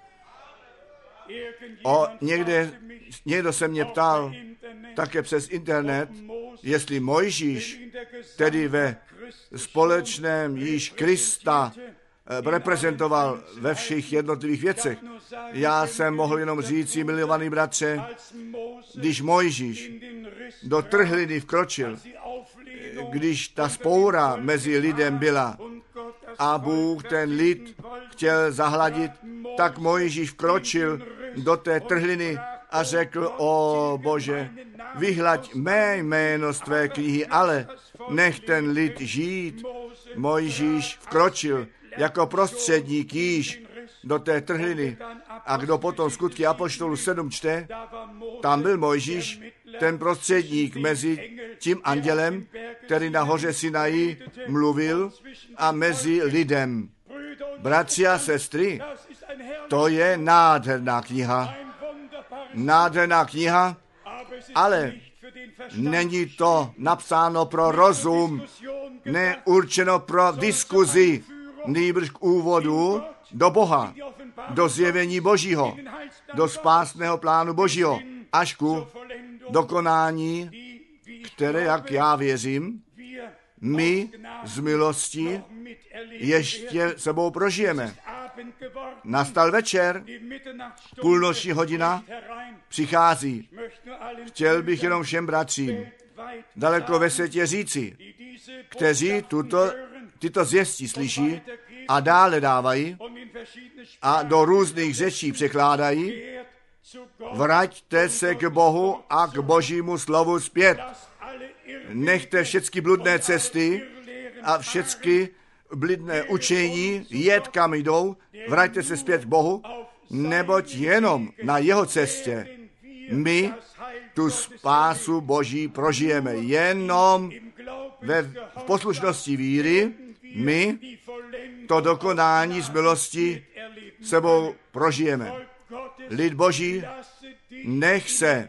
Speaker 1: Někdo se mě ptal také přes internet, jestli Mojžíš, tedy ve společném již Krista, reprezentoval ve všech jednotlivých věcech. Já jsem mohl jenom říci, milovaný bratře, když Mojžíš do trhliny vkročil, když ta spoura mezi lidem byla a Bůh ten lid chtěl zahladit, tak Mojžíš vkročil do té trhliny a řekl, o Bože, vyhlaď mé jméno z tvé knihy, ale nech ten lid žít. Mojžíš vkročil jako prostředník již do té trhliny. A kdo potom Skutky apoštolů 7 čte, tam byl Mojžíš, ten prostředník mezi tím andělem, který na hoře Sinaji mluvil, a mezi lidem. Bratři a sestry, to je nádherná kniha. Nádherná kniha, ale není to napsáno pro rozum, ne určeno pro diskuzi, nýbrž k úvodu do Boha, do zjevení Božího, do spásného plánu Božího, až ku dokonání, které, jak já věřím, my z milosti ještě sebou prožijeme. Nastal večer, půlnoční hodina přichází. Chtěl bych jenom všem bratřím daleko ve světě říci, kteří tyto zvěsti slyší a dále dávají a do různých řečí překládají, vraťte se k Bohu a k Božímu slovu zpět. Nechte všechny bludné cesty a všechny bludné učení jet, kam jdou, vraťte se zpět k Bohu, neboť jenom na jeho cestě my tu spásu Boží prožijeme. Jenom v poslušnosti víry my to dokonání z milosti sebou prožijeme. Lid Boží nech se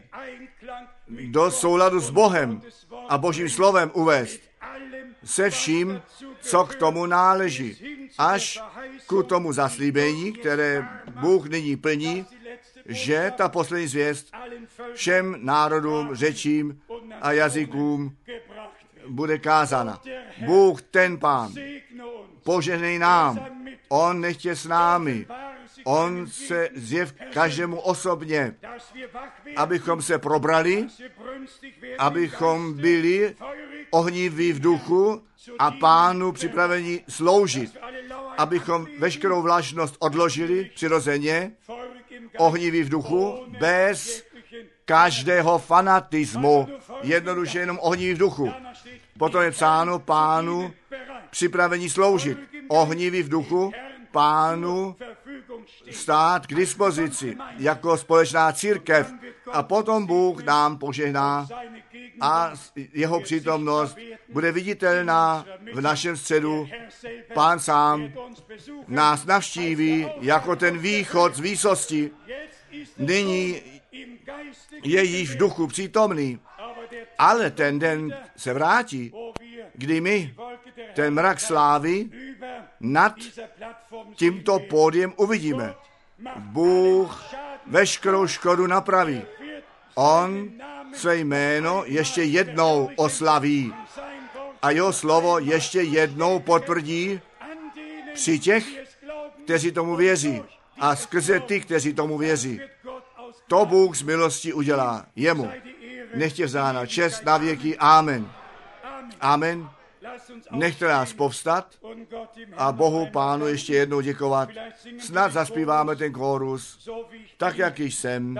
Speaker 1: do souladu s Bohem a Božím slovem uvést se vším, co k tomu náleží, až ku tomu zaslíbení, které Bůh nyní plní, že ta poslední zvěst všem národům, řečím a jazykům bude kázána. Bůh ten Pán, požehnej nám, on nechtě s námi, on se zjev každému osobně, abychom se probrali, abychom byli ohniví v duchu a Pánu připraveni sloužit, abychom veškerou vlažnost odložili přirozeně, ohniví v duchu, bez každého fanatismu, jednoduše jenom ohniví v duchu. Potom je psáno Pánu připraveni sloužit, ohniví v duchu, Pánu stát k dispozici jako společná církev a potom Bůh nám požehná a jeho přítomnost bude viditelná v našem středu. Pán sám nás navštíví jako ten východ z výsosti. Nyní je již v duchu přítomný, ale ten den se vrátí, kdy my ten mrak slávy nad tímto pódiem uvidíme. Bůh veškerou škodu napraví. On své jméno ještě jednou oslaví a jeho slovo ještě jednou potvrdí při těch, kteří tomu věří a skrze ty, kteří tomu věří. To Bůh z milosti udělá jemu. Nechtě vzána čest na věky. Amen. Amen. Nechte nás povstat a Bohu Pánu ještě jednou děkovat. Snad zaspíváme ten kórus, tak jak již jsem.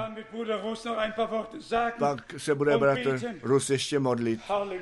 Speaker 1: Pak se bude bratr Rus ještě modlit.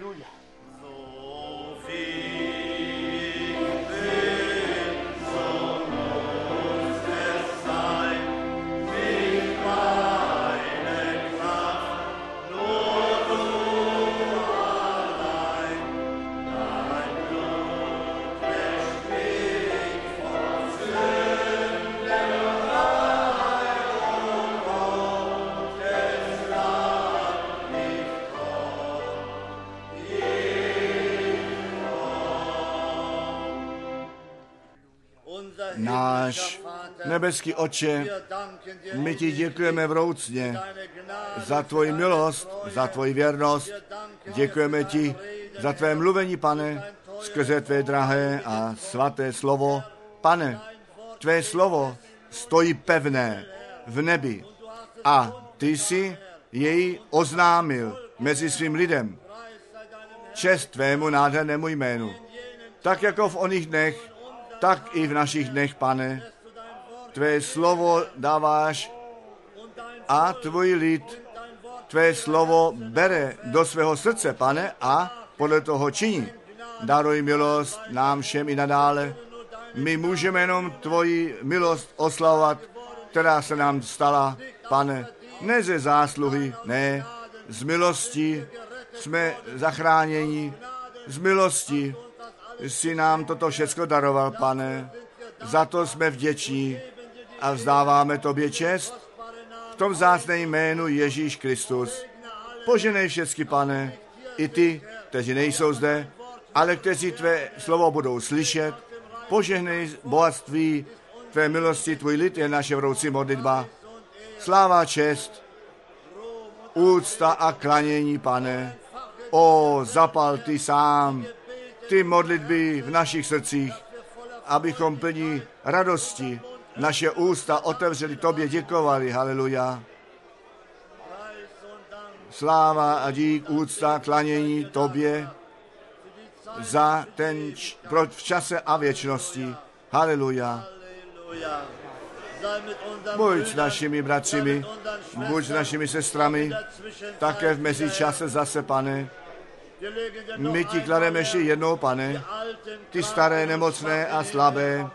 Speaker 1: Náš nebeský Otče, my ti děkujeme vroucně za tvoji milost, za tvoji věrnost. Děkujeme ti za tvé mluvení, Pane, skrze tvé drahé a svaté slovo. Pane, tvé slovo stojí pevné v nebi a ty jsi jej oznámil mezi svým lidem. Čest tvému nádhernému jménu. Tak jako v oných dnech, tak i v našich dnech, Pane, tvé slovo dáváš a tvůj lid tvé slovo bere do svého srdce, Pane, a podle toho činí. Daruj milost nám všem i nadále. My můžeme jenom tvoji milost oslavovat, která se nám stala, Pane, ne ze zásluhy, ne, z milosti jsme zachráněni, z milosti jsi nám toto všecko daroval, Pane. Za to jsme vděční a vzdáváme tobě čest v tom vzácném jménu Ježíš Kristus. Poženej všecky, Pane, i ty, kteří nejsou zde, ale kteří tvé slovo budou slyšet. Požehnej bohatství tvé milosti, tvůj lid je naše vroucí modlitba. Sláva, čest, úcta a klanění, Pane. O, zapal ty sám ty modlitby v našich srdcích, abychom plní radosti naše ústa otevřeli tobě, děkovali. Haleluja. Sláva a dík, úcta, klanění tobě za ten v čase a věčnosti. Haleluja. Buď s našimi bratřimi, buď s našimi sestrami, také v mezičase zase, Pane. My ti klademe ještě jednou, Pane, ty staré, nemocné a slabé,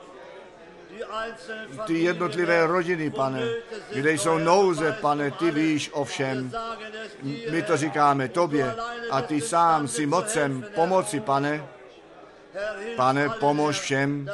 Speaker 1: ty jednotlivé rodiny, Pane, kde jsou nouze, Pane, ty víš o všem. My to říkáme tobě a ty sám si mocem pomoci, Pane. Pane, pomož všem,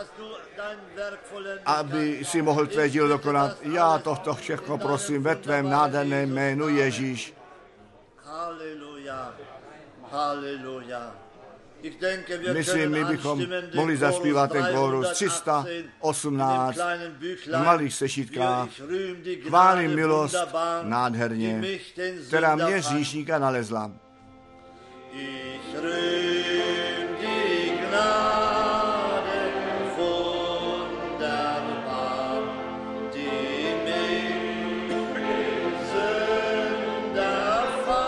Speaker 1: aby si mohl tvé dílo dokonat. Já to všechno prosím ve tvém nádherném jménu Ježíš.
Speaker 2: Halleluja. Halleluja.
Speaker 1: Myslím, my bychom mohli zaspívat ten kórus 318 v malých sešítkách. Chválím milost nádherně, která mě hříšníka nalezla.
Speaker 2: Ich rühm die Gnade wunderbar, die mich Sünder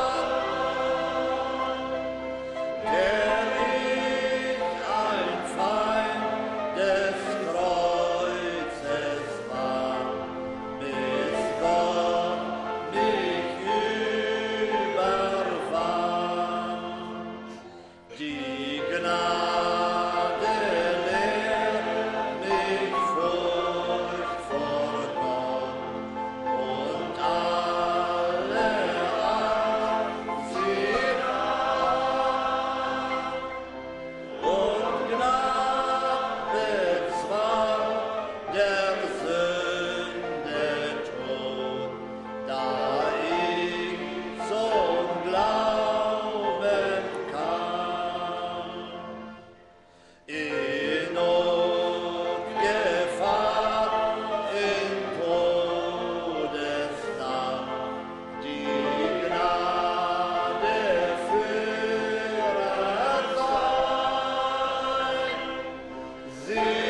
Speaker 2: fand, der ich ein Feind des Kreuzes war, bis Gott mich überwand. sie